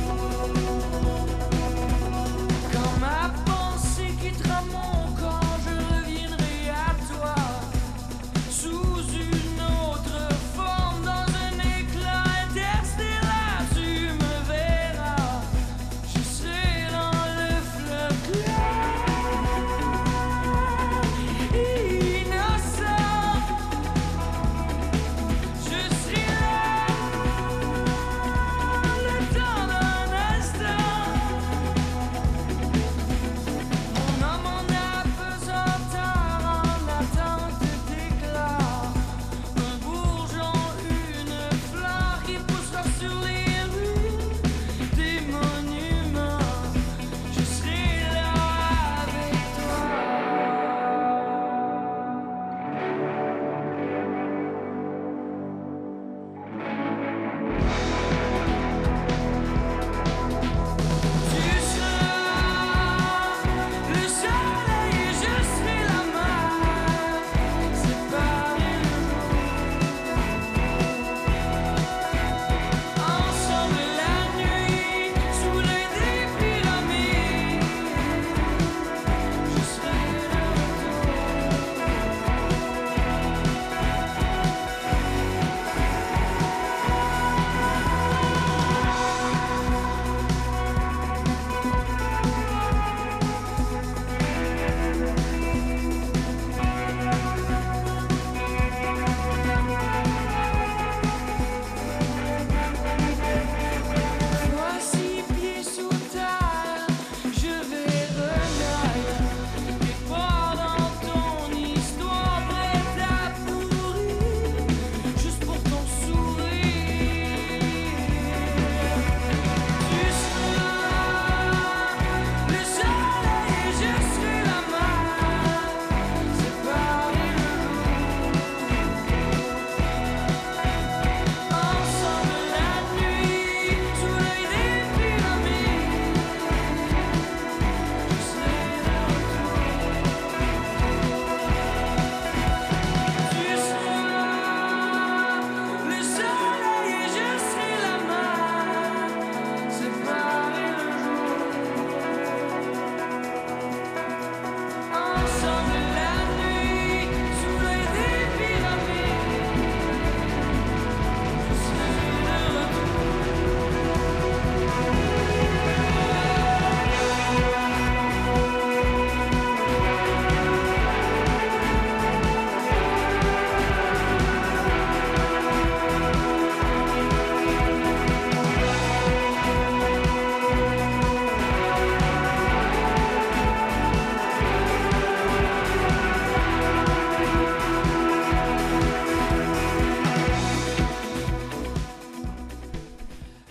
Quand ma pensée quittera mon corps, je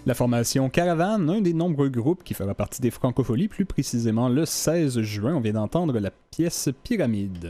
La formation Caravane, un des nombreux groupes qui fera partie des Francopholies, plus précisément le seize juin, on vient d'entendre la pièce Pyramide.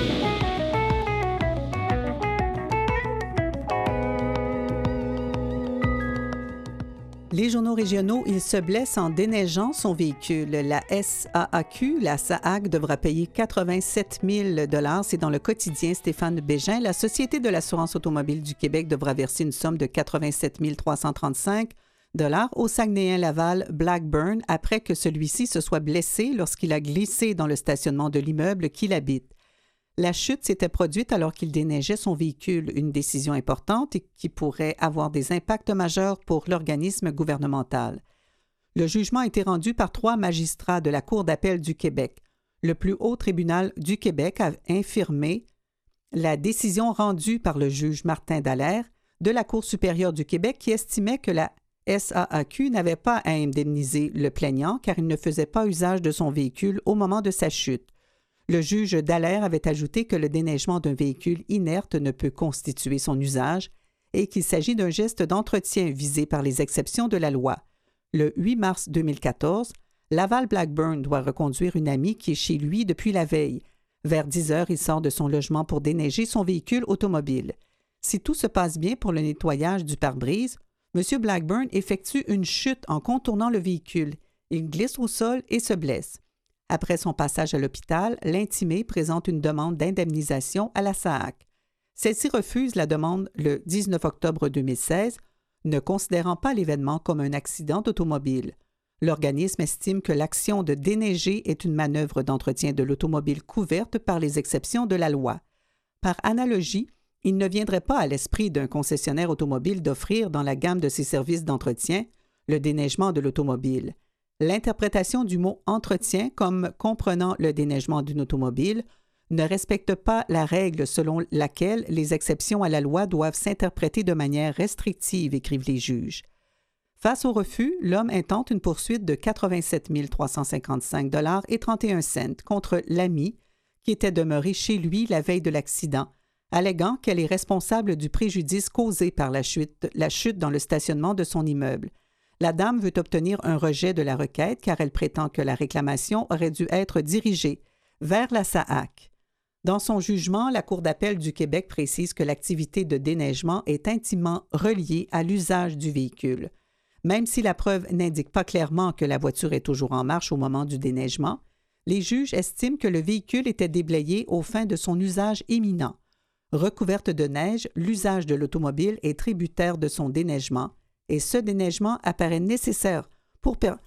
Les journaux régionaux, il se blesse en déneigeant son véhicule. La S A A Q, la S A A C, devra payer quatre-vingt-sept mille dollars. C'est dans le quotidien Stéphane Bégin. La Société de l'assurance automobile du Québec devra verser une somme de quatre-vingt-sept mille trois cent trente-cinq dollars au Saguenayen Laval Blackburn après que celui-ci se soit blessé lorsqu'il a glissé dans le stationnement de l'immeuble qu'il habite. La chute s'était produite alors qu'il déneigeait son véhicule, une décision importante et qui pourrait avoir des impacts majeurs pour l'organisme gouvernemental. Le jugement a été rendu par trois magistrats de la Cour d'appel du Québec. Le plus haut tribunal du Québec a infirmé la décision rendue par le juge Martin Dallaire de la Cour supérieure du Québec qui estimait que la S A A Q n'avait pas à indemniser le plaignant car il ne faisait pas usage de son véhicule au moment de sa chute. Le juge Dallaire avait ajouté que le déneigement d'un véhicule inerte ne peut constituer son usage et qu'il s'agit d'un geste d'entretien visé par les exceptions de la loi. Le huit mars deux mille quatorze, Laval Blackburn doit reconduire une amie qui est chez lui depuis la veille. Vers dix heures, il sort de son logement pour déneiger son véhicule automobile. Si tout se passe bien pour le nettoyage du pare-brise, M. Blackburn effectue une chute en contournant le véhicule. Il glisse au sol et se blesse. Après son passage à l'hôpital, l'intimé présente une demande d'indemnisation à la S A A C. Celle-ci refuse la demande le dix-neuf octobre deux mille seize, ne considérant pas l'événement comme un accident d'automobile. L'organisme estime que l'action de déneiger est une manœuvre d'entretien de l'automobile couverte par les exceptions de la loi. Par analogie, il ne viendrait pas à l'esprit d'un concessionnaire automobile d'offrir dans la gamme de ses services d'entretien le déneigement de l'automobile. L'interprétation du mot « entretien » comme comprenant le déneigement d'une automobile ne respecte pas la règle selon laquelle les exceptions à la loi doivent s'interpréter de manière restrictive, écrivent les juges. Face au refus, l'homme intente une poursuite de quatre-vingt-sept mille trois cent cinquante-cinq dollars et trente et un cents contre l'amie qui était demeurée chez lui la veille de l'accident, alléguant qu'elle est responsable du préjudice causé par la chute, la chute dans le stationnement de son immeuble. La dame veut obtenir un rejet de la requête car elle prétend que la réclamation aurait dû être dirigée vers la S A A C. Dans son jugement, la Cour d'appel du Québec précise que l'activité de déneigement est intimement reliée à l'usage du véhicule. Même si la preuve n'indique pas clairement que la voiture est toujours en marche au moment du déneigement, les juges estiment que le véhicule était déblayé aux fins de son usage imminent. Recouverte de neige, l'usage de l'automobile est tributaire de son déneigement et ce déneigement apparaît nécessaire pour, per-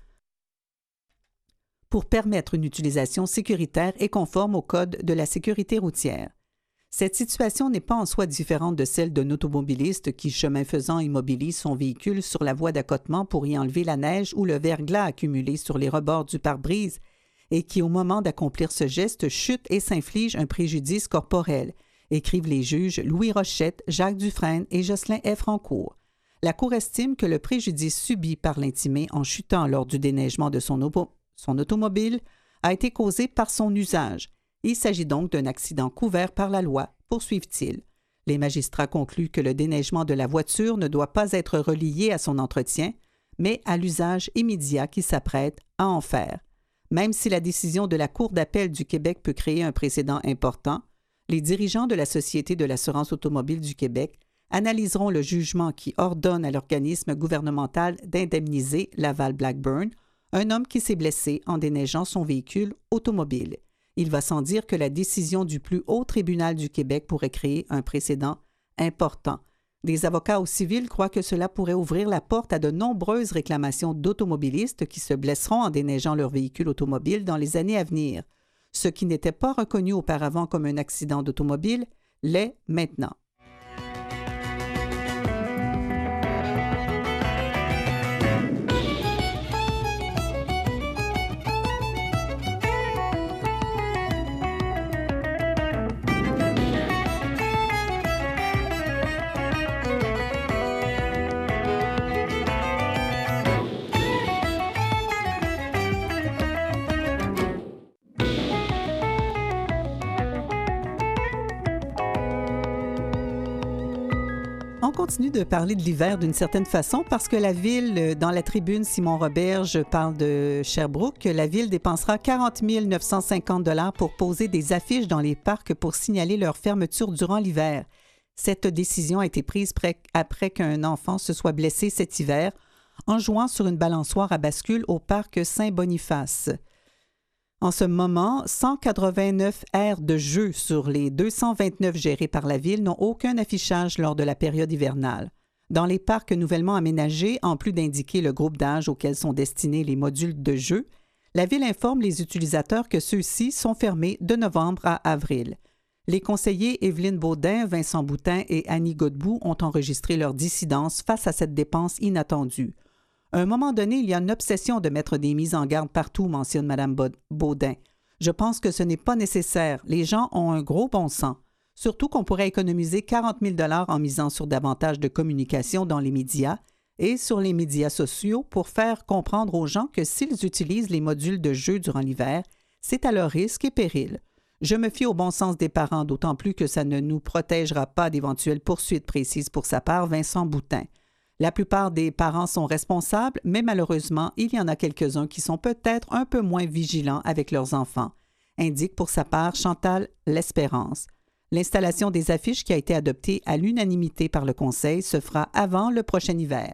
pour permettre une utilisation sécuritaire et conforme au Code de la sécurité routière. Cette situation n'est pas en soi différente de celle d'un automobiliste qui, chemin faisant, immobilise son véhicule sur la voie d'accotement pour y enlever la neige ou le verglas accumulé sur les rebords du pare-brise et qui, au moment d'accomplir ce geste, chute et s'inflige un préjudice corporel, écrivent les juges Louis Rochette, Jacques Dufresne et Jocelyn F. Rancourt. La Cour estime que le préjudice subi par l'intimé en chutant lors du déneigement de son, op- son automobile a été causé par son usage. Il s'agit donc d'un accident couvert par la loi, poursuivent-ils. Les magistrats concluent que le déneigement de la voiture ne doit pas être relié à son entretien, mais à l'usage immédiat qui s'apprête à en faire. Même si la décision de la Cour d'appel du Québec peut créer un précédent important, les dirigeants de la Société de l'assurance automobile du Québec analyseront le jugement qui ordonne à l'organisme gouvernemental d'indemniser Laval Blackburn, un homme qui s'est blessé en déneigeant son véhicule automobile. Il va sans dire que la décision du plus haut tribunal du Québec pourrait créer un précédent important. Des avocats au civil croient que cela pourrait ouvrir la porte à de nombreuses réclamations d'automobilistes qui se blesseront en déneigeant leur véhicule automobile dans les années à venir. Ce qui n'était pas reconnu auparavant comme un accident d'automobile l'est maintenant. continue de parler de l'hiver d'une certaine façon parce que la ville, dans la tribune Simon Roberge parle de Sherbrooke, la ville dépensera quarante mille neuf cent cinquante dollars pour poser des affiches dans les parcs pour signaler leur fermeture durant l'hiver. Cette décision a été prise après qu'un enfant se soit blessé cet hiver en jouant sur une balançoire à bascule au parc Saint-Boniface. En ce moment, cent quatre-vingt-neuf aires de jeu sur les deux cent vingt-neuf gérées par la Ville n'ont aucun affichage lors de la période hivernale. Dans les parcs nouvellement aménagés, en plus d'indiquer le groupe d'âge auquel sont destinés les modules de jeu, la Ville informe les utilisateurs que ceux-ci sont fermés de novembre à avril. Les conseillers Évelyne Baudin, Vincent Boutin et Annie Godbout ont enregistré leur dissidence face à cette dépense inattendue. À un moment donné, il y a une obsession de mettre des mises en garde partout, mentionne Mme Baudin. Je pense que ce n'est pas nécessaire. Les gens ont un gros bon sens. Surtout qu'on pourrait économiser quarante mille dollars en misant sur davantage de communication dans les médias et sur les médias sociaux pour faire comprendre aux gens que s'ils utilisent les modules de jeu durant l'hiver, c'est à leur risque et péril. Je me fie au bon sens des parents, d'autant plus que ça ne nous protégera pas d'éventuelles poursuites précises pour sa part, Vincent Boutin. La plupart des parents sont responsables, mais malheureusement, il y en a quelques-uns qui sont peut-être un peu moins vigilants avec leurs enfants, indique pour sa part Chantal L'Espérance. L'installation des affiches qui a été adoptée à l'unanimité par le Conseil se fera avant le prochain hiver.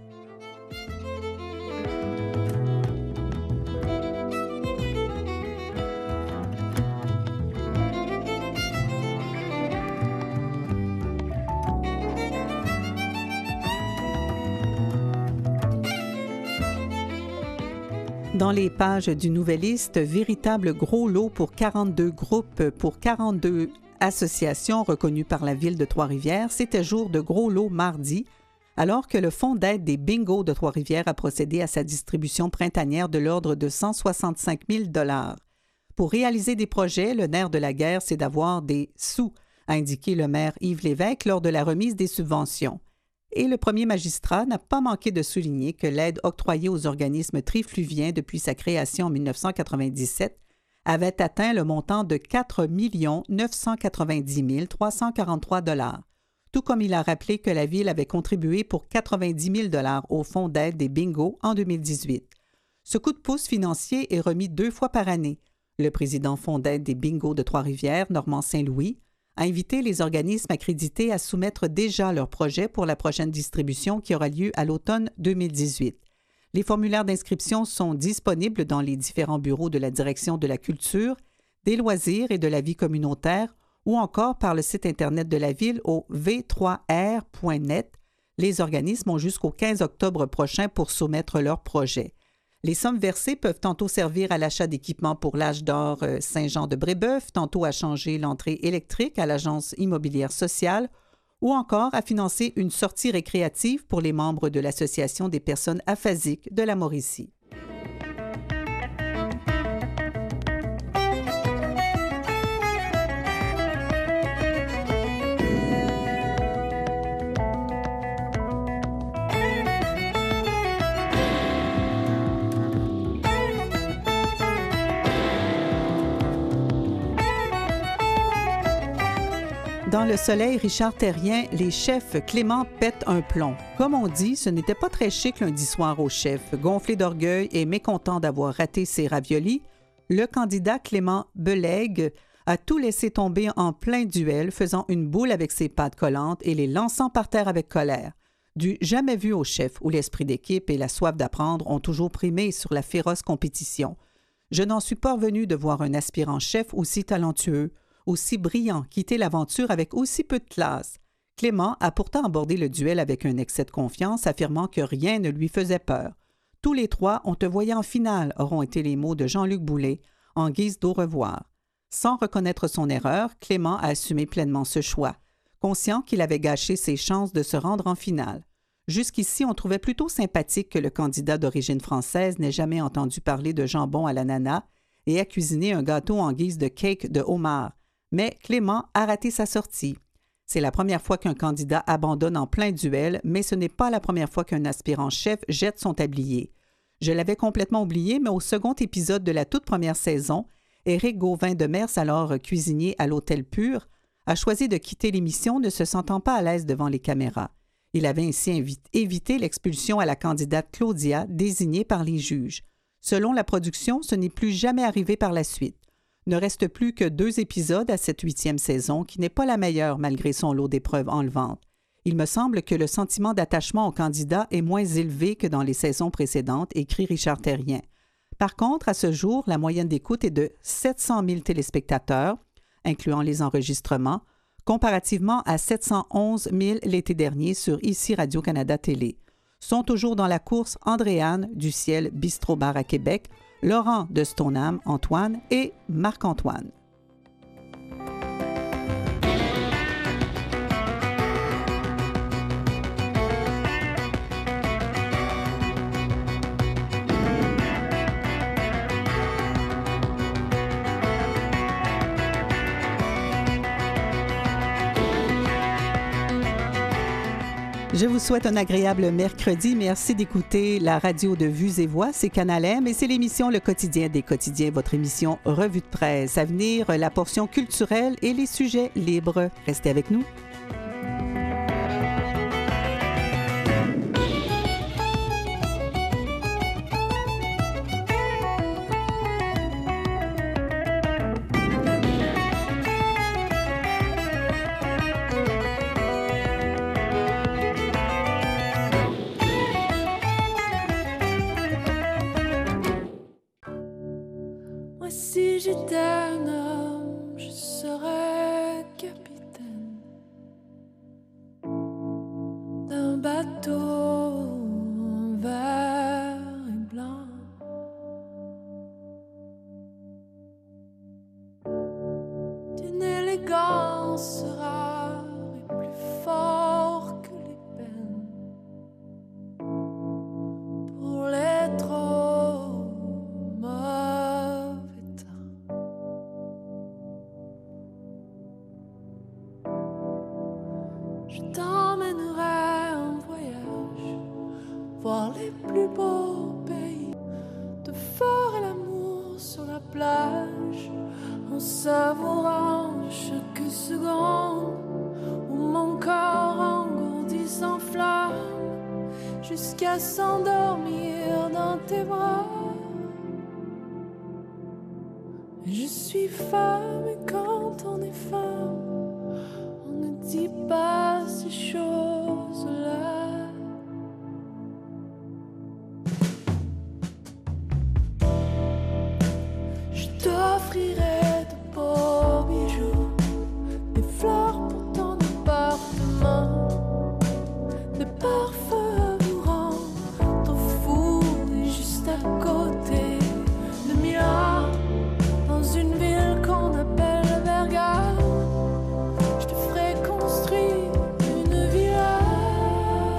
Dans les pages du Nouvelliste, véritable gros lot pour quarante-deux groupes, pour quarante-deux associations reconnues par la Ville de Trois-Rivières. C'était jour de gros lot mardi, alors que le Fonds d'aide des bingos de Trois-Rivières a procédé à sa distribution printanière de l'ordre de cent soixante-cinq mille dollars. Pour réaliser des projets, le nerf de la guerre, c'est d'avoir des sous, a indiqué le maire Yves Lévesque lors de la remise des subventions. Et le premier magistrat n'a pas manqué de souligner que l'aide octroyée aux organismes trifluviens depuis sa création en dix-neuf cent quatre-vingt-dix-sept avait atteint le montant de quatre millions neuf cent quatre-vingt-dix mille trois cent quarante-trois dollars, tout comme il a rappelé que la Ville avait contribué pour quatre-vingt-dix mille dollars au Fonds d'aide des bingos en deux mille dix-huit. Ce coup de pouce financier est remis deux fois par année. Le président Fonds d'aide des bingos de Trois-Rivières, Normand Saint-Louis, a invité les organismes accrédités à soumettre déjà leurs projets pour la prochaine distribution qui aura lieu à l'automne deux mille dix-huit. Les formulaires d'inscription sont disponibles dans les différents bureaux de la Direction de la culture, des loisirs et de la vie communautaire ou encore par le site Internet de la Ville au v trois r point net. Les organismes ont jusqu'au quinze octobre prochain pour soumettre leurs projets. Les sommes versées peuvent tantôt servir à l'achat d'équipements pour l'âge d'or Saint-Jean-de-Brébeuf, tantôt à changer l'entrée électrique à l'Agence immobilière sociale ou encore à financer une sortie récréative pour les membres de l'Association des personnes aphasiques de la Mauricie. Dans Le Soleil, Richard Terrien, les chefs Clément pètent un plomb. Comme on dit, ce n'était pas très chic lundi soir au chef. Gonflé d'orgueil et mécontent d'avoir raté ses raviolis, le candidat Clément Belègue a tout laissé tomber en plein duel, faisant une boule avec ses pattes collantes et les lançant par terre avec colère. Du jamais vu au chef, où l'esprit d'équipe et la soif d'apprendre ont toujours primé sur la féroce compétition. Je n'en suis pas revenu de voir un aspirant chef aussi talentueux, aussi brillant, quitter l'aventure avec aussi peu de classe. Clément a pourtant abordé le duel avec un excès de confiance, affirmant que rien ne lui faisait peur. Tous les trois, on te voyait en finale, auront été les mots de Jean-Luc Boulay, en guise d'au revoir. Sans reconnaître son erreur, Clément a assumé pleinement ce choix, conscient qu'il avait gâché ses chances de se rendre en finale. Jusqu'ici, on trouvait plutôt sympathique que le candidat d'origine française n'ait jamais entendu parler de jambon à l'ananas et a cuisiné un gâteau en guise de cake de homard. Mais Clément a raté sa sortie. C'est la première fois qu'un candidat abandonne en plein duel, mais ce n'est pas la première fois qu'un aspirant chef jette son tablier. Je l'avais complètement oublié, mais au second épisode de la toute première saison, Éric Gauvin de Mers, alors cuisinier à l'Hôtel Pur, a choisi de quitter l'émission ne se sentant pas à l'aise devant les caméras. Il avait ainsi invi- évité l'expulsion à la candidate Claudia, désignée par les juges. Selon la production, ce n'est plus jamais arrivé par la suite. Ne reste plus que deux épisodes à cette huitième saison, qui n'est pas la meilleure malgré son lot d'épreuves enlevantes. Il me semble que le sentiment d'attachement au candidat est moins élevé que dans les saisons précédentes, écrit Richard Terrien. Par contre, à ce jour, la moyenne d'écoute est de sept cent mille téléspectateurs, incluant les enregistrements, comparativement à sept cent onze mille l'été dernier sur Ici Radio-Canada Télé. Sont toujours dans la course Andréane du Ciel Bistro Bar à Québec, Laurent de Stoneham, Antoine et Marc-Antoine. Je vous souhaite un agréable mercredi. Merci d'écouter la radio de Vues et Voix. C'est Canal M et c'est l'émission Le Quotidien des quotidiens, votre émission Revue de presse. À venir, la portion culturelle et les sujets libres. Restez avec nous. Si j'étais un homme, je serais capitaine d'un bateau en vert et blanc. D'une élégance rare et plus fort que les peines pour les trop mauvais. Je t'emmènerai en voyage, voir les plus beaux pays, te faire l'amour sur la plage, en savourant chaque seconde où mon corps engourdi s'enflamme, jusqu'à s'endormir dans tes bras. Je suis femme et quand on est femme, on ne dit pas ces choses-là. Je t'offrirai de beaux bijoux, des fleurs pour ton appartement, des parfums à vous rendre trop fou. Et juste à côté de Milan, dans une ville qu'on appelle Bergame, je te ferai construire une villa.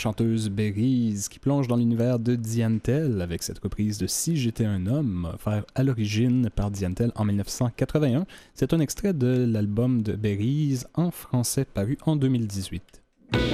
chanteuse Beriz, qui plonge dans l'univers de Diane Tell avec cette reprise de Si j'étais un homme, offert à l'origine par Diane Tell en dix-neuf cent quatre-vingt-un. C'est un extrait de l'album de Beriz en français paru en deux mille dix-huit.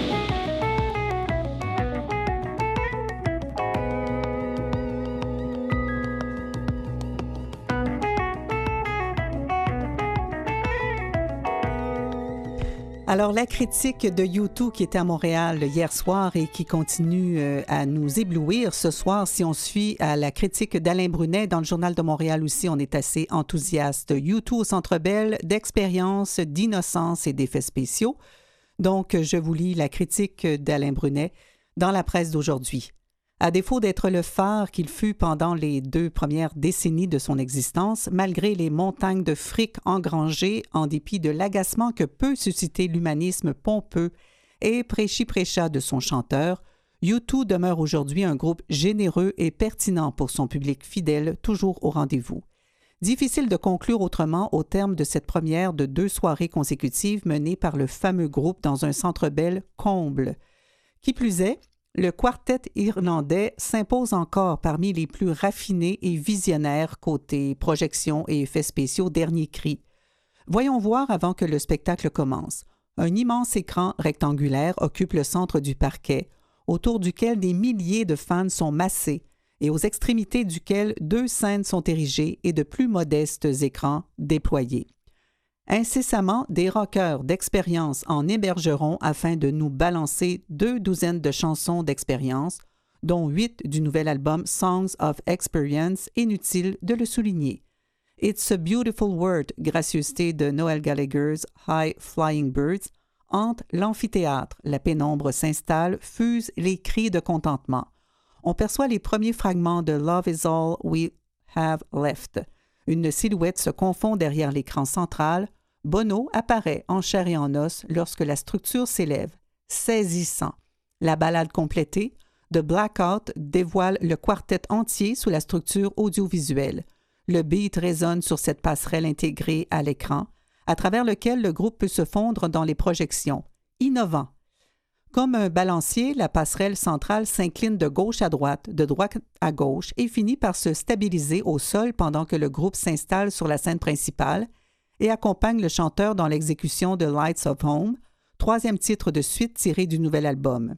Alors, la critique de U deux qui était à Montréal hier soir et qui continue euh, à nous éblouir ce soir, si on se fie à la critique d'Alain Brunet dans le Journal de Montréal aussi, on est assez enthousiaste. U deux au Centre Bell, d'expérience, d'innocence et d'effets spéciaux. Donc, je vous lis la critique d'Alain Brunet dans la presse d'aujourd'hui. À défaut d'être le phare qu'il fut pendant les deux premières décennies de son existence, malgré les montagnes de fric engrangées, en dépit de l'agacement que peut susciter l'humanisme pompeux et prêchi-prêcha de son chanteur, U deux demeure aujourd'hui un groupe généreux et pertinent pour son public fidèle, toujours au rendez-vous. Difficile de conclure autrement au terme de cette première de deux soirées consécutives menées par le fameux groupe dans un Centre Bell comble. Qui plus est, le quartet irlandais s'impose encore parmi les plus raffinés et visionnaires côté projection et effets spéciaux dernier cri. Voyons voir avant que le spectacle commence. Un immense écran rectangulaire occupe le centre du parquet, autour duquel des milliers de fans sont massés et aux extrémités duquel deux scènes sont érigées et de plus modestes écrans déployés. Incessamment, des rockers d'expérience en hébergeront afin de nous balancer deux douzaines de chansons d'expérience, dont huit du nouvel album Songs of Experience, inutile de le souligner. It's a Beautiful Word, gracieuseté de Noel Gallagher's High Flying Birds, hante l'amphithéâtre, la pénombre s'installe, fuse les cris de contentement. On perçoit les premiers fragments de Love is All We Have Left. Une silhouette se confond derrière l'écran central. Bono apparaît en chair et en os lorsque la structure s'élève. Saisissant. La ballade complétée, The Blackout dévoile le quartet entier sous la structure audiovisuelle. Le beat résonne sur cette passerelle intégrée à l'écran, à travers lequel le groupe peut se fondre dans les projections. Innovant. Comme un balancier, la passerelle centrale s'incline de gauche à droite, de droite à gauche et finit par se stabiliser au sol pendant que le groupe s'installe sur la scène principale et accompagne le chanteur dans l'exécution de Lights of Home, troisième titre de suite tiré du nouvel album.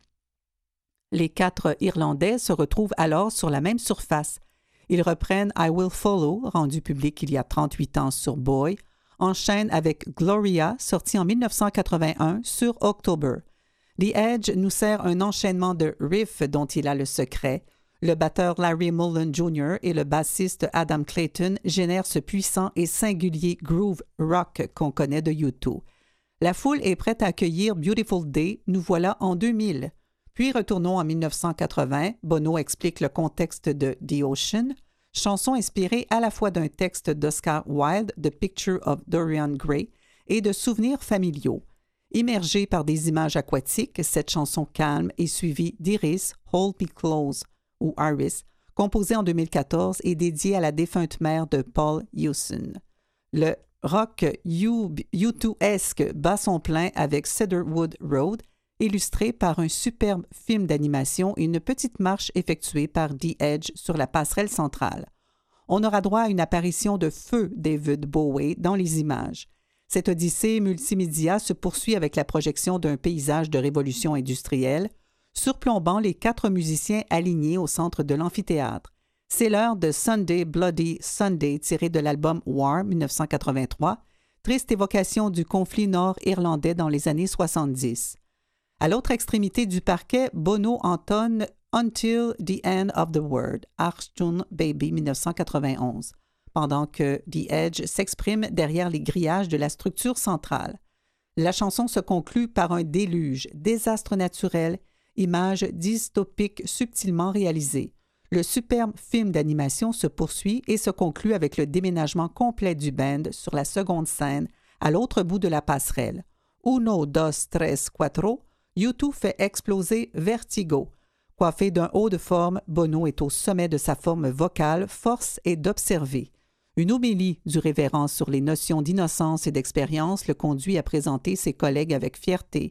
Les quatre Irlandais se retrouvent alors sur la même surface. Ils reprennent I Will Follow, rendu public il y a trente-huit ans sur Boy, enchaînent avec Gloria, sorti en dix-neuf cent quatre-vingt-un sur October. The Edge nous sert un enchaînement de riffs dont il a le secret. Le batteur Larry Mullen junior et le bassiste Adam Clayton génèrent ce puissant et singulier groove rock qu'on connaît de U deux. La foule est prête à accueillir Beautiful Day, nous voilà en deux mille. Puis retournons en dix-neuf cent quatre-vingts, Bono explique le contexte de The Ocean, chanson inspirée à la fois d'un texte d'Oscar Wilde, The Picture of Dorian Gray, et de souvenirs familiaux. Immergée par des images aquatiques, cette chanson calme est suivie d'Iris, Hold Me Close, ou Iris, composée en deux mille quatorze et dédiée à la défunte mère de Paul Hewson. Le rock U deux-esque bat son plein avec Cedarwood Road, illustré par un superbe film d'animation et une petite marche effectuée par The Edge sur la passerelle centrale. On aura droit à une apparition de feu David Bowie dans les images. Cette odyssée multimédia se poursuit avec la projection d'un paysage de révolution industrielle, surplombant les quatre musiciens alignés au centre de l'amphithéâtre. C'est l'heure de Sunday Bloody Sunday tiré de l'album War dix-neuf cent quatre-vingt-trois, triste évocation du conflit nord-irlandais dans les années soixante-dix. À l'autre extrémité du parquet, Bono entonne Until the End of the World, Archstone Baby dix-neuf cent quatre-vingt-onze, pendant que The Edge s'exprime derrière les grillages de la structure centrale. La chanson se conclut par un déluge, désastre naturel, images dystopiques subtilement réalisées. Le superbe film d'animation se poursuit et se conclut avec le déménagement complet du band sur la seconde scène, à l'autre bout de la passerelle. Uno, dos, tres, cuatro, U deux fait exploser Vertigo. Coiffé d'un haut de forme, Bono est au sommet de sa forme vocale, force est d'observer. Une homélie du révérend sur les notions d'innocence et d'expérience le conduit à présenter ses collègues avec fierté.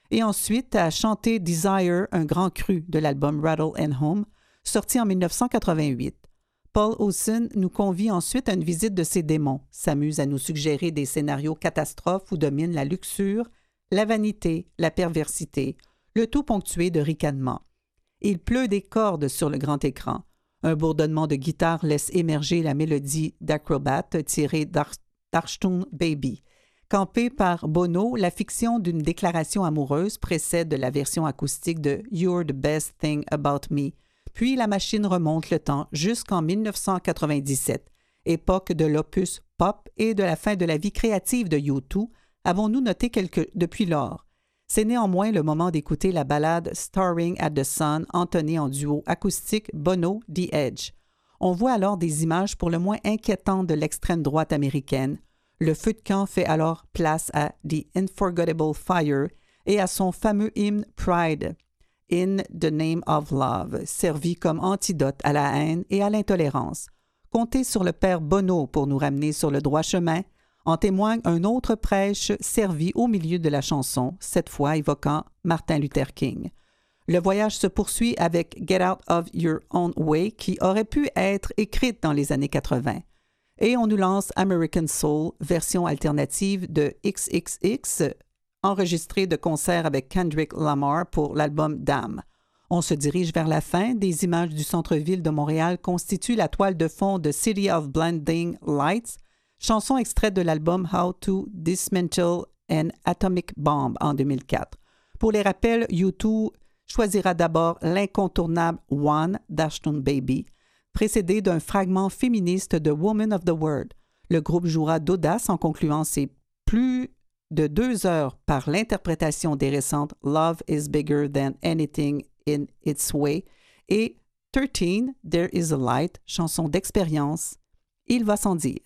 et ensuite à chanter Desire, un grand cru de l'album Rattle and Home, sorti en dix-neuf cent quatre-vingt-huit. Paul Oason nous convie ensuite à une visite de ses démons, s'amuse à nous suggérer des scénarios catastrophes où domine la luxure, la vanité, la perversité, le tout ponctué de ricanements. Il pleut des cordes sur le grand écran. Un bourdonnement de guitare laisse émerger la mélodie d'Acrobat tirée d'Achtung Baby. Campée par Bono, la fiction d'une déclaration amoureuse précède la version acoustique de You're the best thing about me. Puis la machine remonte le temps jusqu'en dix-neuf cent quatre-vingt-dix-sept, époque de l'opus pop et de la fin de la vie créative de U deux, avons-nous noté quelque... depuis lors. C'est néanmoins le moment d'écouter la ballade Starring at the Sun, entonnée en duo acoustique Bono-The Edge. On voit alors des images pour le moins inquiétantes de l'extrême droite américaine. Le feu de camp fait alors place à The Unforgettable Fire et à son fameux hymne Pride, In the Name of Love, servi comme antidote à la haine et à l'intolérance. Comptez sur le père Bono pour nous ramener sur le droit chemin. En témoigne un autre prêche servi au milieu de la chanson, cette fois évoquant Martin Luther King. Le voyage se poursuit avec Get Out of Your Own Way, qui aurait pu être écrite dans les années quatre-vingt. Et on nous lance American Soul, version alternative de X X X, enregistrée de concert avec Kendrick Lamar pour l'album Damn. On se dirige vers la fin. Des images du centre-ville de Montréal constituent la toile de fond de City of Blinding Lights, chanson extraite de l'album How to Dismantle an Atomic Bomb en deux mille quatre. Pour les rappels, U deux choisira d'abord l'incontournable One d'Ashton Baby, précédé d'un fragment féministe de Woman of the World. Le groupe jouera d'audace en concluant ses plus de deux heures par l'interprétation des récentes Love is Bigger Than Anything in Its Way et treize, There is a Light, chanson d'expérience. Il va sans dire.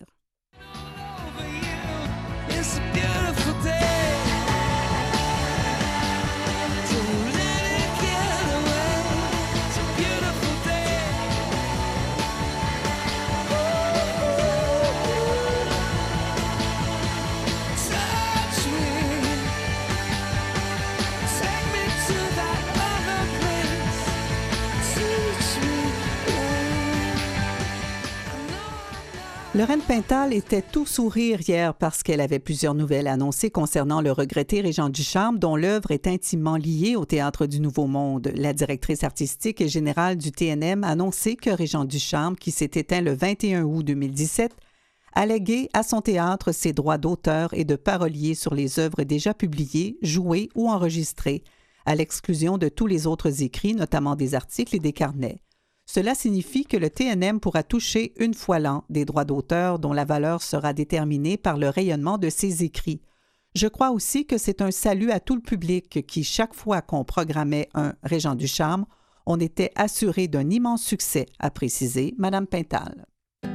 Lorraine Pintal était tout sourire hier parce qu'elle avait plusieurs nouvelles à annoncer concernant le regretté Régent Ducharme, dont l'œuvre est intimement liée au Théâtre du Nouveau Monde. La directrice artistique et générale du T N M a annoncé que Régent Ducharme, qui s'est éteint le vingt et un août deux mille dix-sept, a légué à son théâtre ses droits d'auteur et de parolier sur les œuvres déjà publiées, jouées ou enregistrées, à l'exclusion de tous les autres écrits, notamment des articles et des carnets. Cela signifie que le T N M pourra toucher une fois l'an des droits d'auteur dont la valeur sera déterminée par le rayonnement de ses écrits. Je crois aussi que c'est un salut à tout le public qui, chaque fois qu'on programmait un Régent Ducharme, on était assuré d'un immense succès, a précisé Mme Pintal.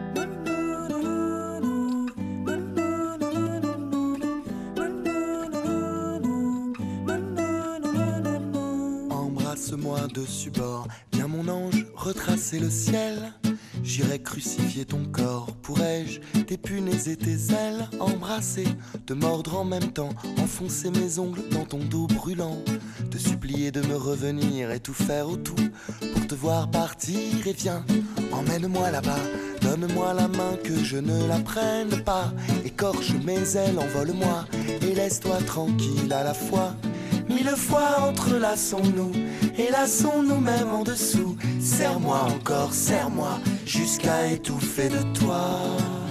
Embrasse-moi dessus bord, viens mon ange, retracer le ciel. J'irai crucifier ton corps, pourrais-je t'épuner tes ailes, embrasser, te mordre en même temps, enfoncer mes ongles dans ton dos brûlant, te supplier de me revenir et tout faire au tout pour te voir partir. Et viens, emmène-moi là-bas, donne-moi la main que je ne la prenne pas, écorche mes ailes, envole-moi et laisse-toi tranquille à la fois. Mille fois entrelaçons-nous et lassons-nous même en dessous. Serre-moi encore, serre-moi jusqu'à étouffer de toi.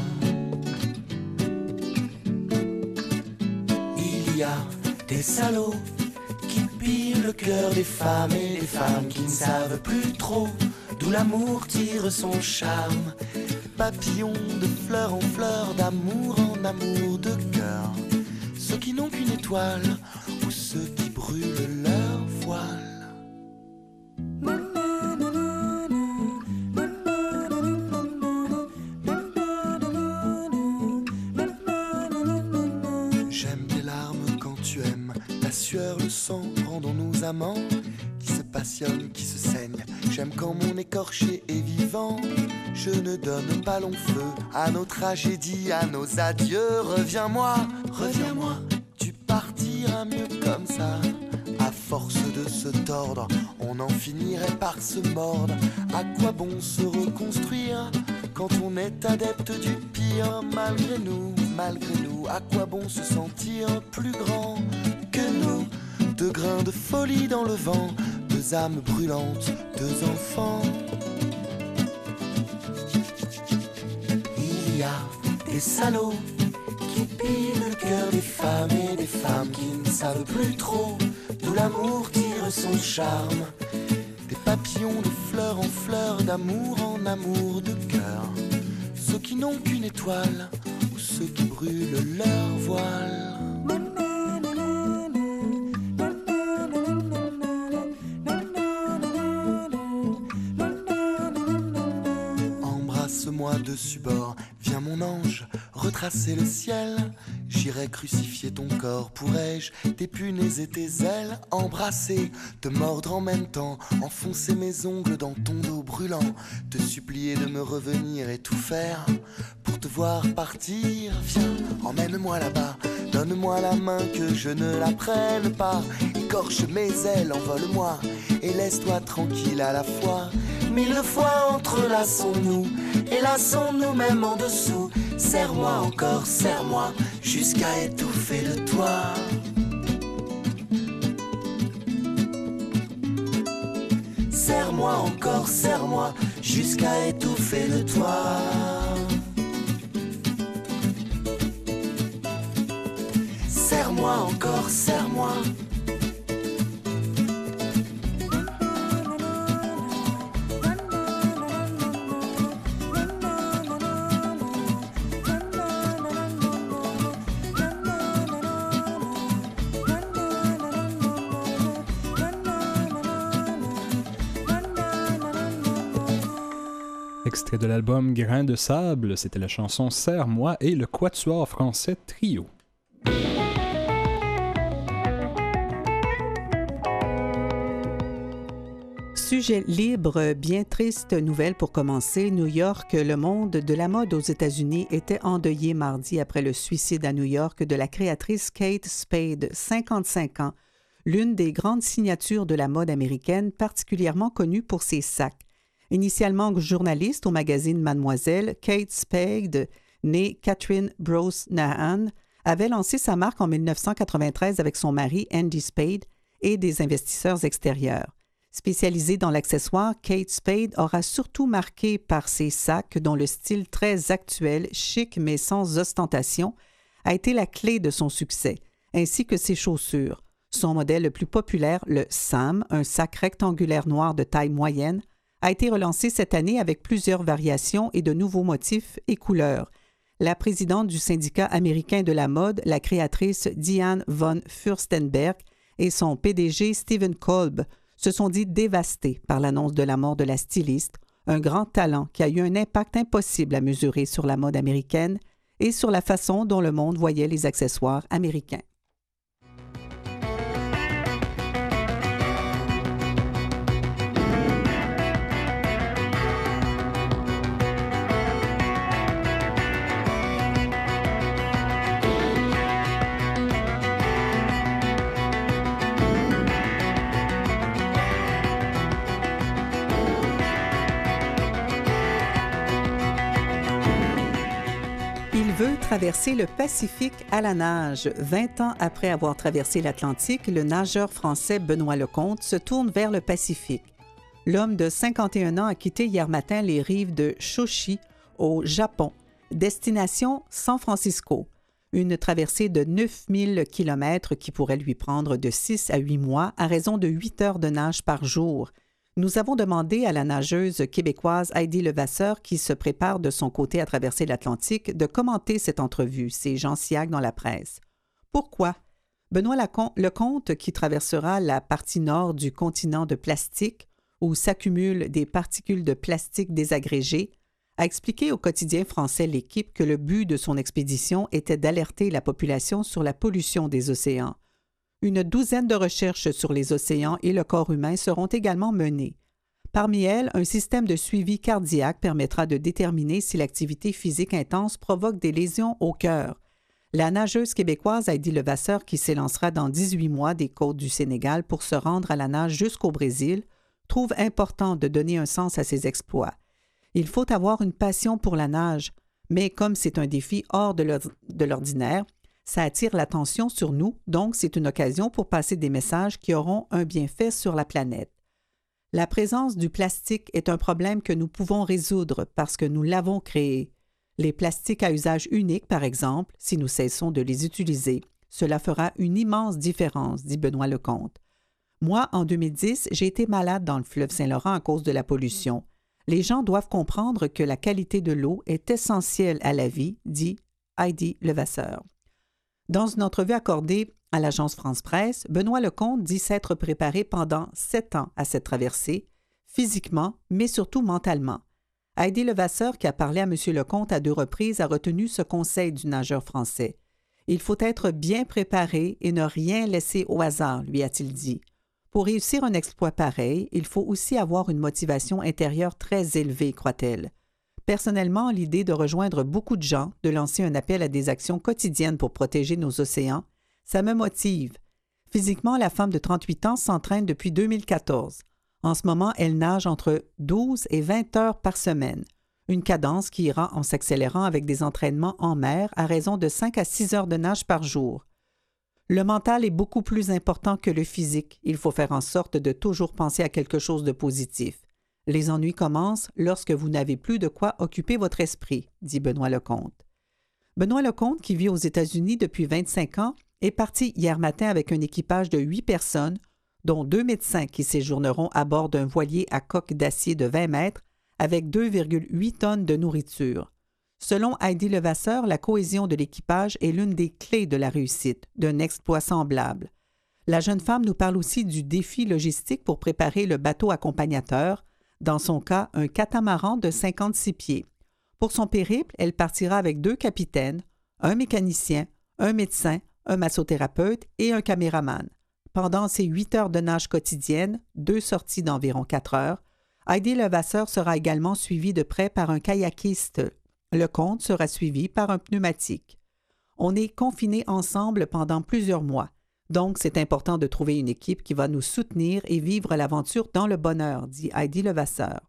Il y a des salauds qui pillent le cœur des femmes et des femmes qui ne savent plus trop d'où l'amour tire son charme. Papillons de fleur en fleur, d'amour en amour, de cœur. Ceux qui n'ont qu'une étoile ou ceux qui brûlent leur voile. J'aime tes larmes quand tu aimes, la sueur, le sang, rendons-nous amants qui se passionnent, qui se saignent. J'aime quand mon écorché est vivant. Je ne donne pas long feu à nos tragédies, à nos adieux. Reviens-moi, reviens-moi, tu partiras mieux comme ça. force de se tordre, on en finirait par se mordre. À quoi bon se reconstruire quand on est adepte du pire? Malgré nous, malgré nous, à quoi bon se sentir plus grand que nous? Deux grains de folie dans le vent, deux âmes brûlantes, deux enfants. Il y a des salauds qui pillent le cœur des femmes et des femmes qui ne savent plus trop d'où l'amour tire son charme. Des papillons de fleurs en fleurs, d'amour en amour de cœur. Ceux qui n'ont qu'une étoile ou ceux qui brûlent leur voile. Embrasse-moi dessus bord, viens mon ange, retracer le ciel. J'irai crucifier ton corps, pourrais-je t'épunéser tes ailes, embrasser, te mordre en même temps, enfoncer mes ongles dans ton dos brûlant, te supplier de me revenir et tout faire pour te voir partir. Viens, emmène-moi là-bas, donne-moi la main que je ne la prenne pas, écorche mes ailes, envole-moi et laisse-toi tranquille à la fois. Mille fois entrelaçons-nous et lassons-nous même en dessous. Serre-moi encore, serre-moi, jusqu'à étouffer de toi. Serre-moi encore, serre-moi, jusqu'à étouffer de toi. Serre-moi encore, serre-moi. Extrait de l'album Grain de sable, c'était la chanson Serre-moi et le quatuor français Trio. Sujet libre, bien triste nouvelle pour commencer. New York, le monde de la mode aux États-Unis était endeuillé mardi après le suicide à New York de la créatrice Kate Spade, cinquante-cinq ans, l'une des grandes signatures de la mode américaine, particulièrement connue pour ses sacs. Initialement journaliste au magazine Mademoiselle, Kate Spade, née Catherine Brosnahan, avait lancé sa marque en dix-neuf cent quatre-vingt-treize avec son mari Andy Spade et des investisseurs extérieurs. Spécialisée dans l'accessoire, Kate Spade aura surtout marqué par ses sacs dont le style très actuel, chic mais sans ostentation, a été la clé de son succès, ainsi que ses chaussures. Son modèle le plus populaire, le Sam, un sac rectangulaire noir de taille moyenne, a été relancé cette année avec plusieurs variations et de nouveaux motifs et couleurs. La présidente du syndicat américain de la mode, la créatrice Diane von Furstenberg, et son P D G Stephen Kolb se sont dit dévastés par l'annonce de la mort de la styliste, un grand talent qui a eu un impact impossible à mesurer sur la mode américaine et sur la façon dont le monde voyait les accessoires américains. Traverser le Pacifique à la nage. vingt ans après avoir traversé l'Atlantique, le nageur français Benoît Lecomte se tourne vers le Pacifique. L'homme de cinquante et un ans a quitté hier matin les rives de Shoshi, au Japon, destination San Francisco. Une traversée de neuf mille kilomètres qui pourrait lui prendre de six à huit mois à raison de huit heures de nage par jour. Nous avons demandé à la nageuse québécoise Heidi Levasseur, qui se prépare de son côté à traverser l'Atlantique, de commenter cette entrevue. C'est Jean Siag dans la presse. Pourquoi? Benoît Lecomte, qui traversera la partie nord du continent de plastique, où s'accumulent des particules de plastique désagrégées, a expliqué au quotidien français L'Équipe que le but de son expédition était d'alerter la population sur la pollution des océans. Une douzaine de recherches sur les océans et le corps humain seront également menées. Parmi elles, un système de suivi cardiaque permettra de déterminer si l'activité physique intense provoque des lésions au cœur. La nageuse québécoise Heidi Levasseur, qui s'élancera dans dix-huit mois des côtes du Sénégal pour se rendre à la nage jusqu'au Brésil, trouve important de donner un sens à ses exploits. Il faut avoir une passion pour la nage, mais comme c'est un défi hors de l'ordinaire, ça attire l'attention sur nous, donc c'est une occasion pour passer des messages qui auront un bienfait sur la planète. La présence du plastique est un problème que nous pouvons résoudre parce que nous l'avons créé. Les plastiques à usage unique, par exemple, si nous cessons de les utiliser, cela fera une immense différence, dit Benoît Lecomte. Moi, en deux mille dix, j'ai été malade dans le fleuve Saint-Laurent à cause de la pollution. Les gens doivent comprendre que la qualité de l'eau est essentielle à la vie, dit Heidi Levasseur. Dans une entrevue accordée à l'agence France-Presse, Benoît Lecomte dit s'être préparé pendant sept ans à cette traversée, physiquement, mais surtout mentalement. Heidi Levasseur, qui a parlé à M. Lecomte à deux reprises, a retenu ce conseil du nageur français. « Il faut être bien préparé et ne rien laisser au hasard », lui a-t-il dit. Pour réussir un exploit pareil, il faut aussi avoir une motivation intérieure très élevée, croit-elle. Personnellement, l'idée de rejoindre beaucoup de gens, de lancer un appel à des actions quotidiennes pour protéger nos océans, ça me motive. Physiquement, la femme de trente-huit ans s'entraîne depuis deux mille quatorze. En ce moment, elle nage entre douze et vingt heures par semaine, une cadence qui ira en s'accélérant avec des entraînements en mer à raison de cinq à six heures de nage par jour. Le mental est beaucoup plus important que le physique. Il faut faire en sorte de toujours penser à quelque chose de positif. Les ennuis commencent lorsque vous n'avez plus de quoi occuper votre esprit, dit Benoît Lecomte. Benoît Lecomte, qui vit aux États-Unis depuis vingt-cinq ans, est parti hier matin avec un équipage de huit personnes, dont deux médecins qui séjourneront à bord d'un voilier à coque d'acier de vingt mètres avec deux virgule huit tonnes de nourriture. Selon Heidi Levasseur, la cohésion de l'équipage est l'une des clés de la réussite d'un exploit semblable. La jeune femme nous parle aussi du défi logistique pour préparer le bateau accompagnateur, dans son cas, un catamaran de cinquante-six pieds. Pour son périple, elle partira avec deux capitaines, un mécanicien, un médecin, un massothérapeute et un caméraman. Pendant ces huit heures de nage quotidienne, deux sorties d'environ quatre heures, Heidi Levasseur sera également suivie de près par un kayakiste. Lecomte sera suivi par un pneumatique. On est confinés ensemble pendant plusieurs mois. Donc, c'est important de trouver une équipe qui va nous soutenir et vivre l'aventure dans le bonheur, dit Heidi Levasseur.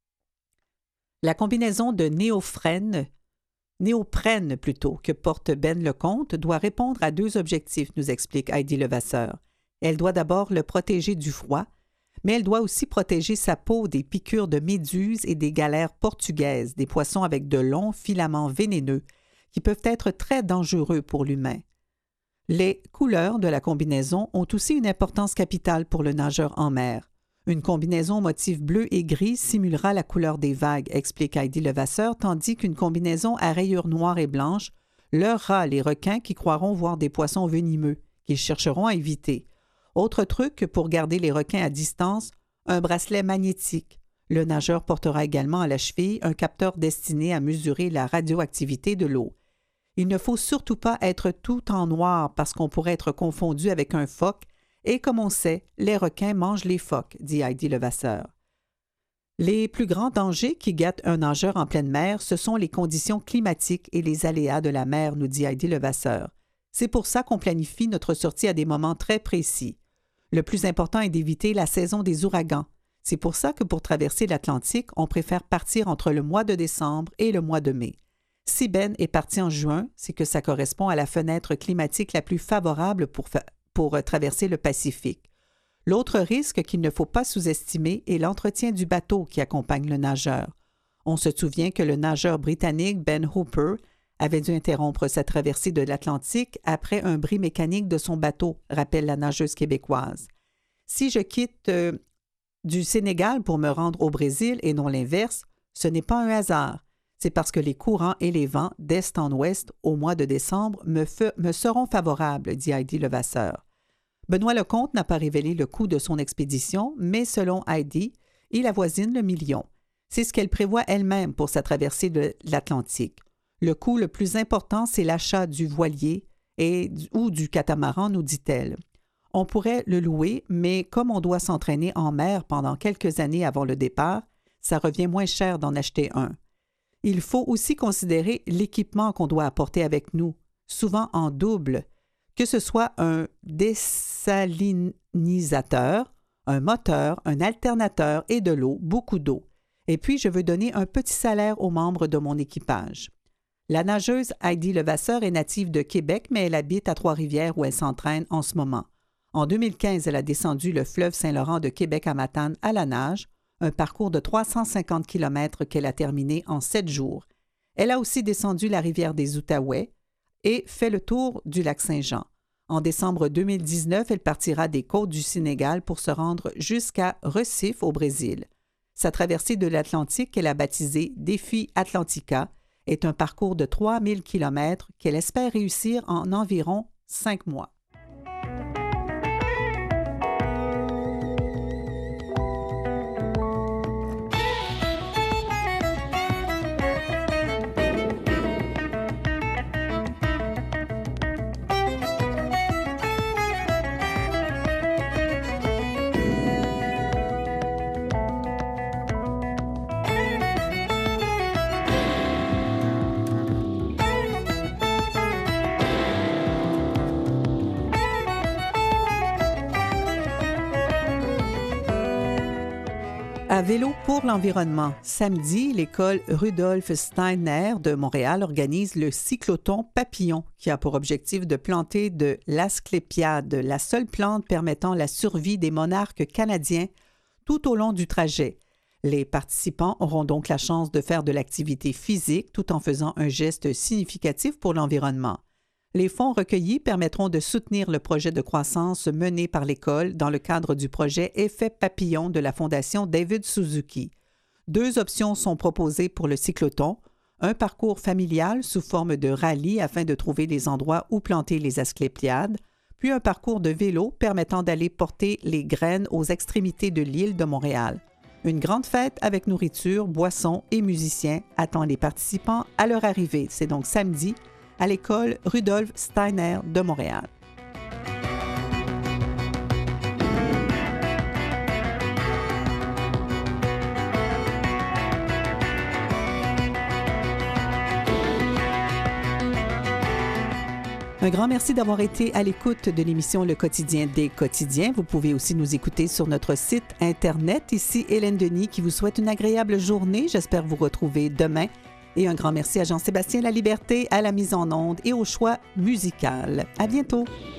La combinaison de néophrène, néoprène plutôt, que porte Ben Lecomte doit répondre à deux objectifs, nous explique Heidi Levasseur. Elle doit d'abord le protéger du froid, mais elle doit aussi protéger sa peau des piqûres de méduses et des galères portugaises, des poissons avec de longs filaments vénéneux qui peuvent être très dangereux pour l'humain. Les couleurs de la combinaison ont aussi une importance capitale pour le nageur en mer. Une combinaison motif bleu et gris simulera la couleur des vagues, explique Heidi Levasseur, tandis qu'une combinaison à rayures noires et blanches leurrera les requins qui croiront voir des poissons venimeux, qu'ils chercheront à éviter. Autre truc pour garder les requins à distance, un bracelet magnétique. Le nageur portera également à la cheville un capteur destiné à mesurer la radioactivité de l'eau. Il ne faut surtout pas être tout en noir parce qu'on pourrait être confondu avec un phoque et comme on sait, les requins mangent les phoques, dit Heidi Levasseur. Les plus grands dangers qui guettent un nageur en pleine mer, ce sont les conditions climatiques et les aléas de la mer, nous dit Heidi Levasseur. C'est pour ça qu'on planifie notre sortie à des moments très précis. Le plus important est d'éviter la saison des ouragans. C'est pour ça que pour traverser l'Atlantique, on préfère partir entre le mois de décembre et le mois de mai. Si Ben est parti en juin, c'est que ça correspond à la fenêtre climatique la plus favorable pour, fa- pour traverser le Pacifique. L'autre risque qu'il ne faut pas sous-estimer est l'entretien du bateau qui accompagne le nageur. On se souvient que le nageur britannique Ben Hooper avait dû interrompre sa traversée de l'Atlantique après un bris mécanique de son bateau, rappelle la nageuse québécoise. Si je quitte euh, du Sénégal pour me rendre au Brésil et non l'inverse, ce n'est pas un hasard. C'est parce que les courants et les vents d'est en ouest au mois de décembre me, fe- me seront favorables, dit Heidi Levasseur. Benoît Lecomte n'a pas révélé le coût de son expédition, mais selon Heidi, il avoisine le million. C'est ce qu'elle prévoit elle-même pour sa traversée de l'Atlantique. Le coût le plus important, c'est l'achat du voilier et, ou du catamaran, nous dit-elle. On pourrait le louer, mais comme on doit s'entraîner en mer pendant quelques années avant le départ, ça revient moins cher d'en acheter un. Il faut aussi considérer l'équipement qu'on doit apporter avec nous. souvent en double, que ce soit un désalinisateur, un moteur, un alternateur et de l'eau, beaucoup d'eau. Et puis, je veux donner un petit salaire aux membres de mon équipage. La nageuse Heidi Levasseur est native de Québec, mais elle habite à Trois-Rivières où elle s'entraîne en ce moment. En deux mille quinze, elle a descendu le fleuve Saint-Laurent de Québec à Matane à la nage, un parcours de trois cent cinquante kilomètres qu'elle a terminé en sept jours. Elle a aussi descendu la rivière des Outaouais et fait le tour du lac Saint-Jean. En décembre deux mille dix-neuf, elle partira des côtes du Sénégal pour se rendre jusqu'à Recife au Brésil. Sa traversée de l'Atlantique, qu'elle a baptisée Défi Atlantica, est un parcours de trois mille kilomètres qu'elle espère réussir en environ cinq mois. À Vélo pour l'environnement, samedi, l'école Rudolf Steiner de Montréal organise le cyclothon papillon qui a pour objectif de planter de l'asclépiade, la seule plante permettant la survie des monarques canadiens tout au long du trajet. Les participants auront donc la chance de faire de l'activité physique tout en faisant un geste significatif pour l'environnement. Les fonds recueillis permettront de soutenir le projet de croissance mené par l'école dans le cadre du projet Effet Papillon de la Fondation David Suzuki. Deux options sont proposées pour le cyclothon, un parcours familial sous forme de rallye afin de trouver les endroits où planter les asclépiades, puis un parcours de vélo permettant d'aller porter les graines aux extrémités de l'île de Montréal. Une grande fête avec nourriture, boissons et musiciens attend les participants à leur arrivée. C'est donc samedi à l'école Rudolf Steiner de Montréal. Un grand merci d'avoir été à l'écoute de l'émission Le Quotidien des quotidiens. Vous pouvez aussi nous écouter sur notre site Internet. Ici Hélène Denis qui vous souhaite une agréable journée. J'espère vous retrouver demain. Et un grand merci à Jean-Sébastien Laliberté, à la mise en onde et au choix musical. À bientôt!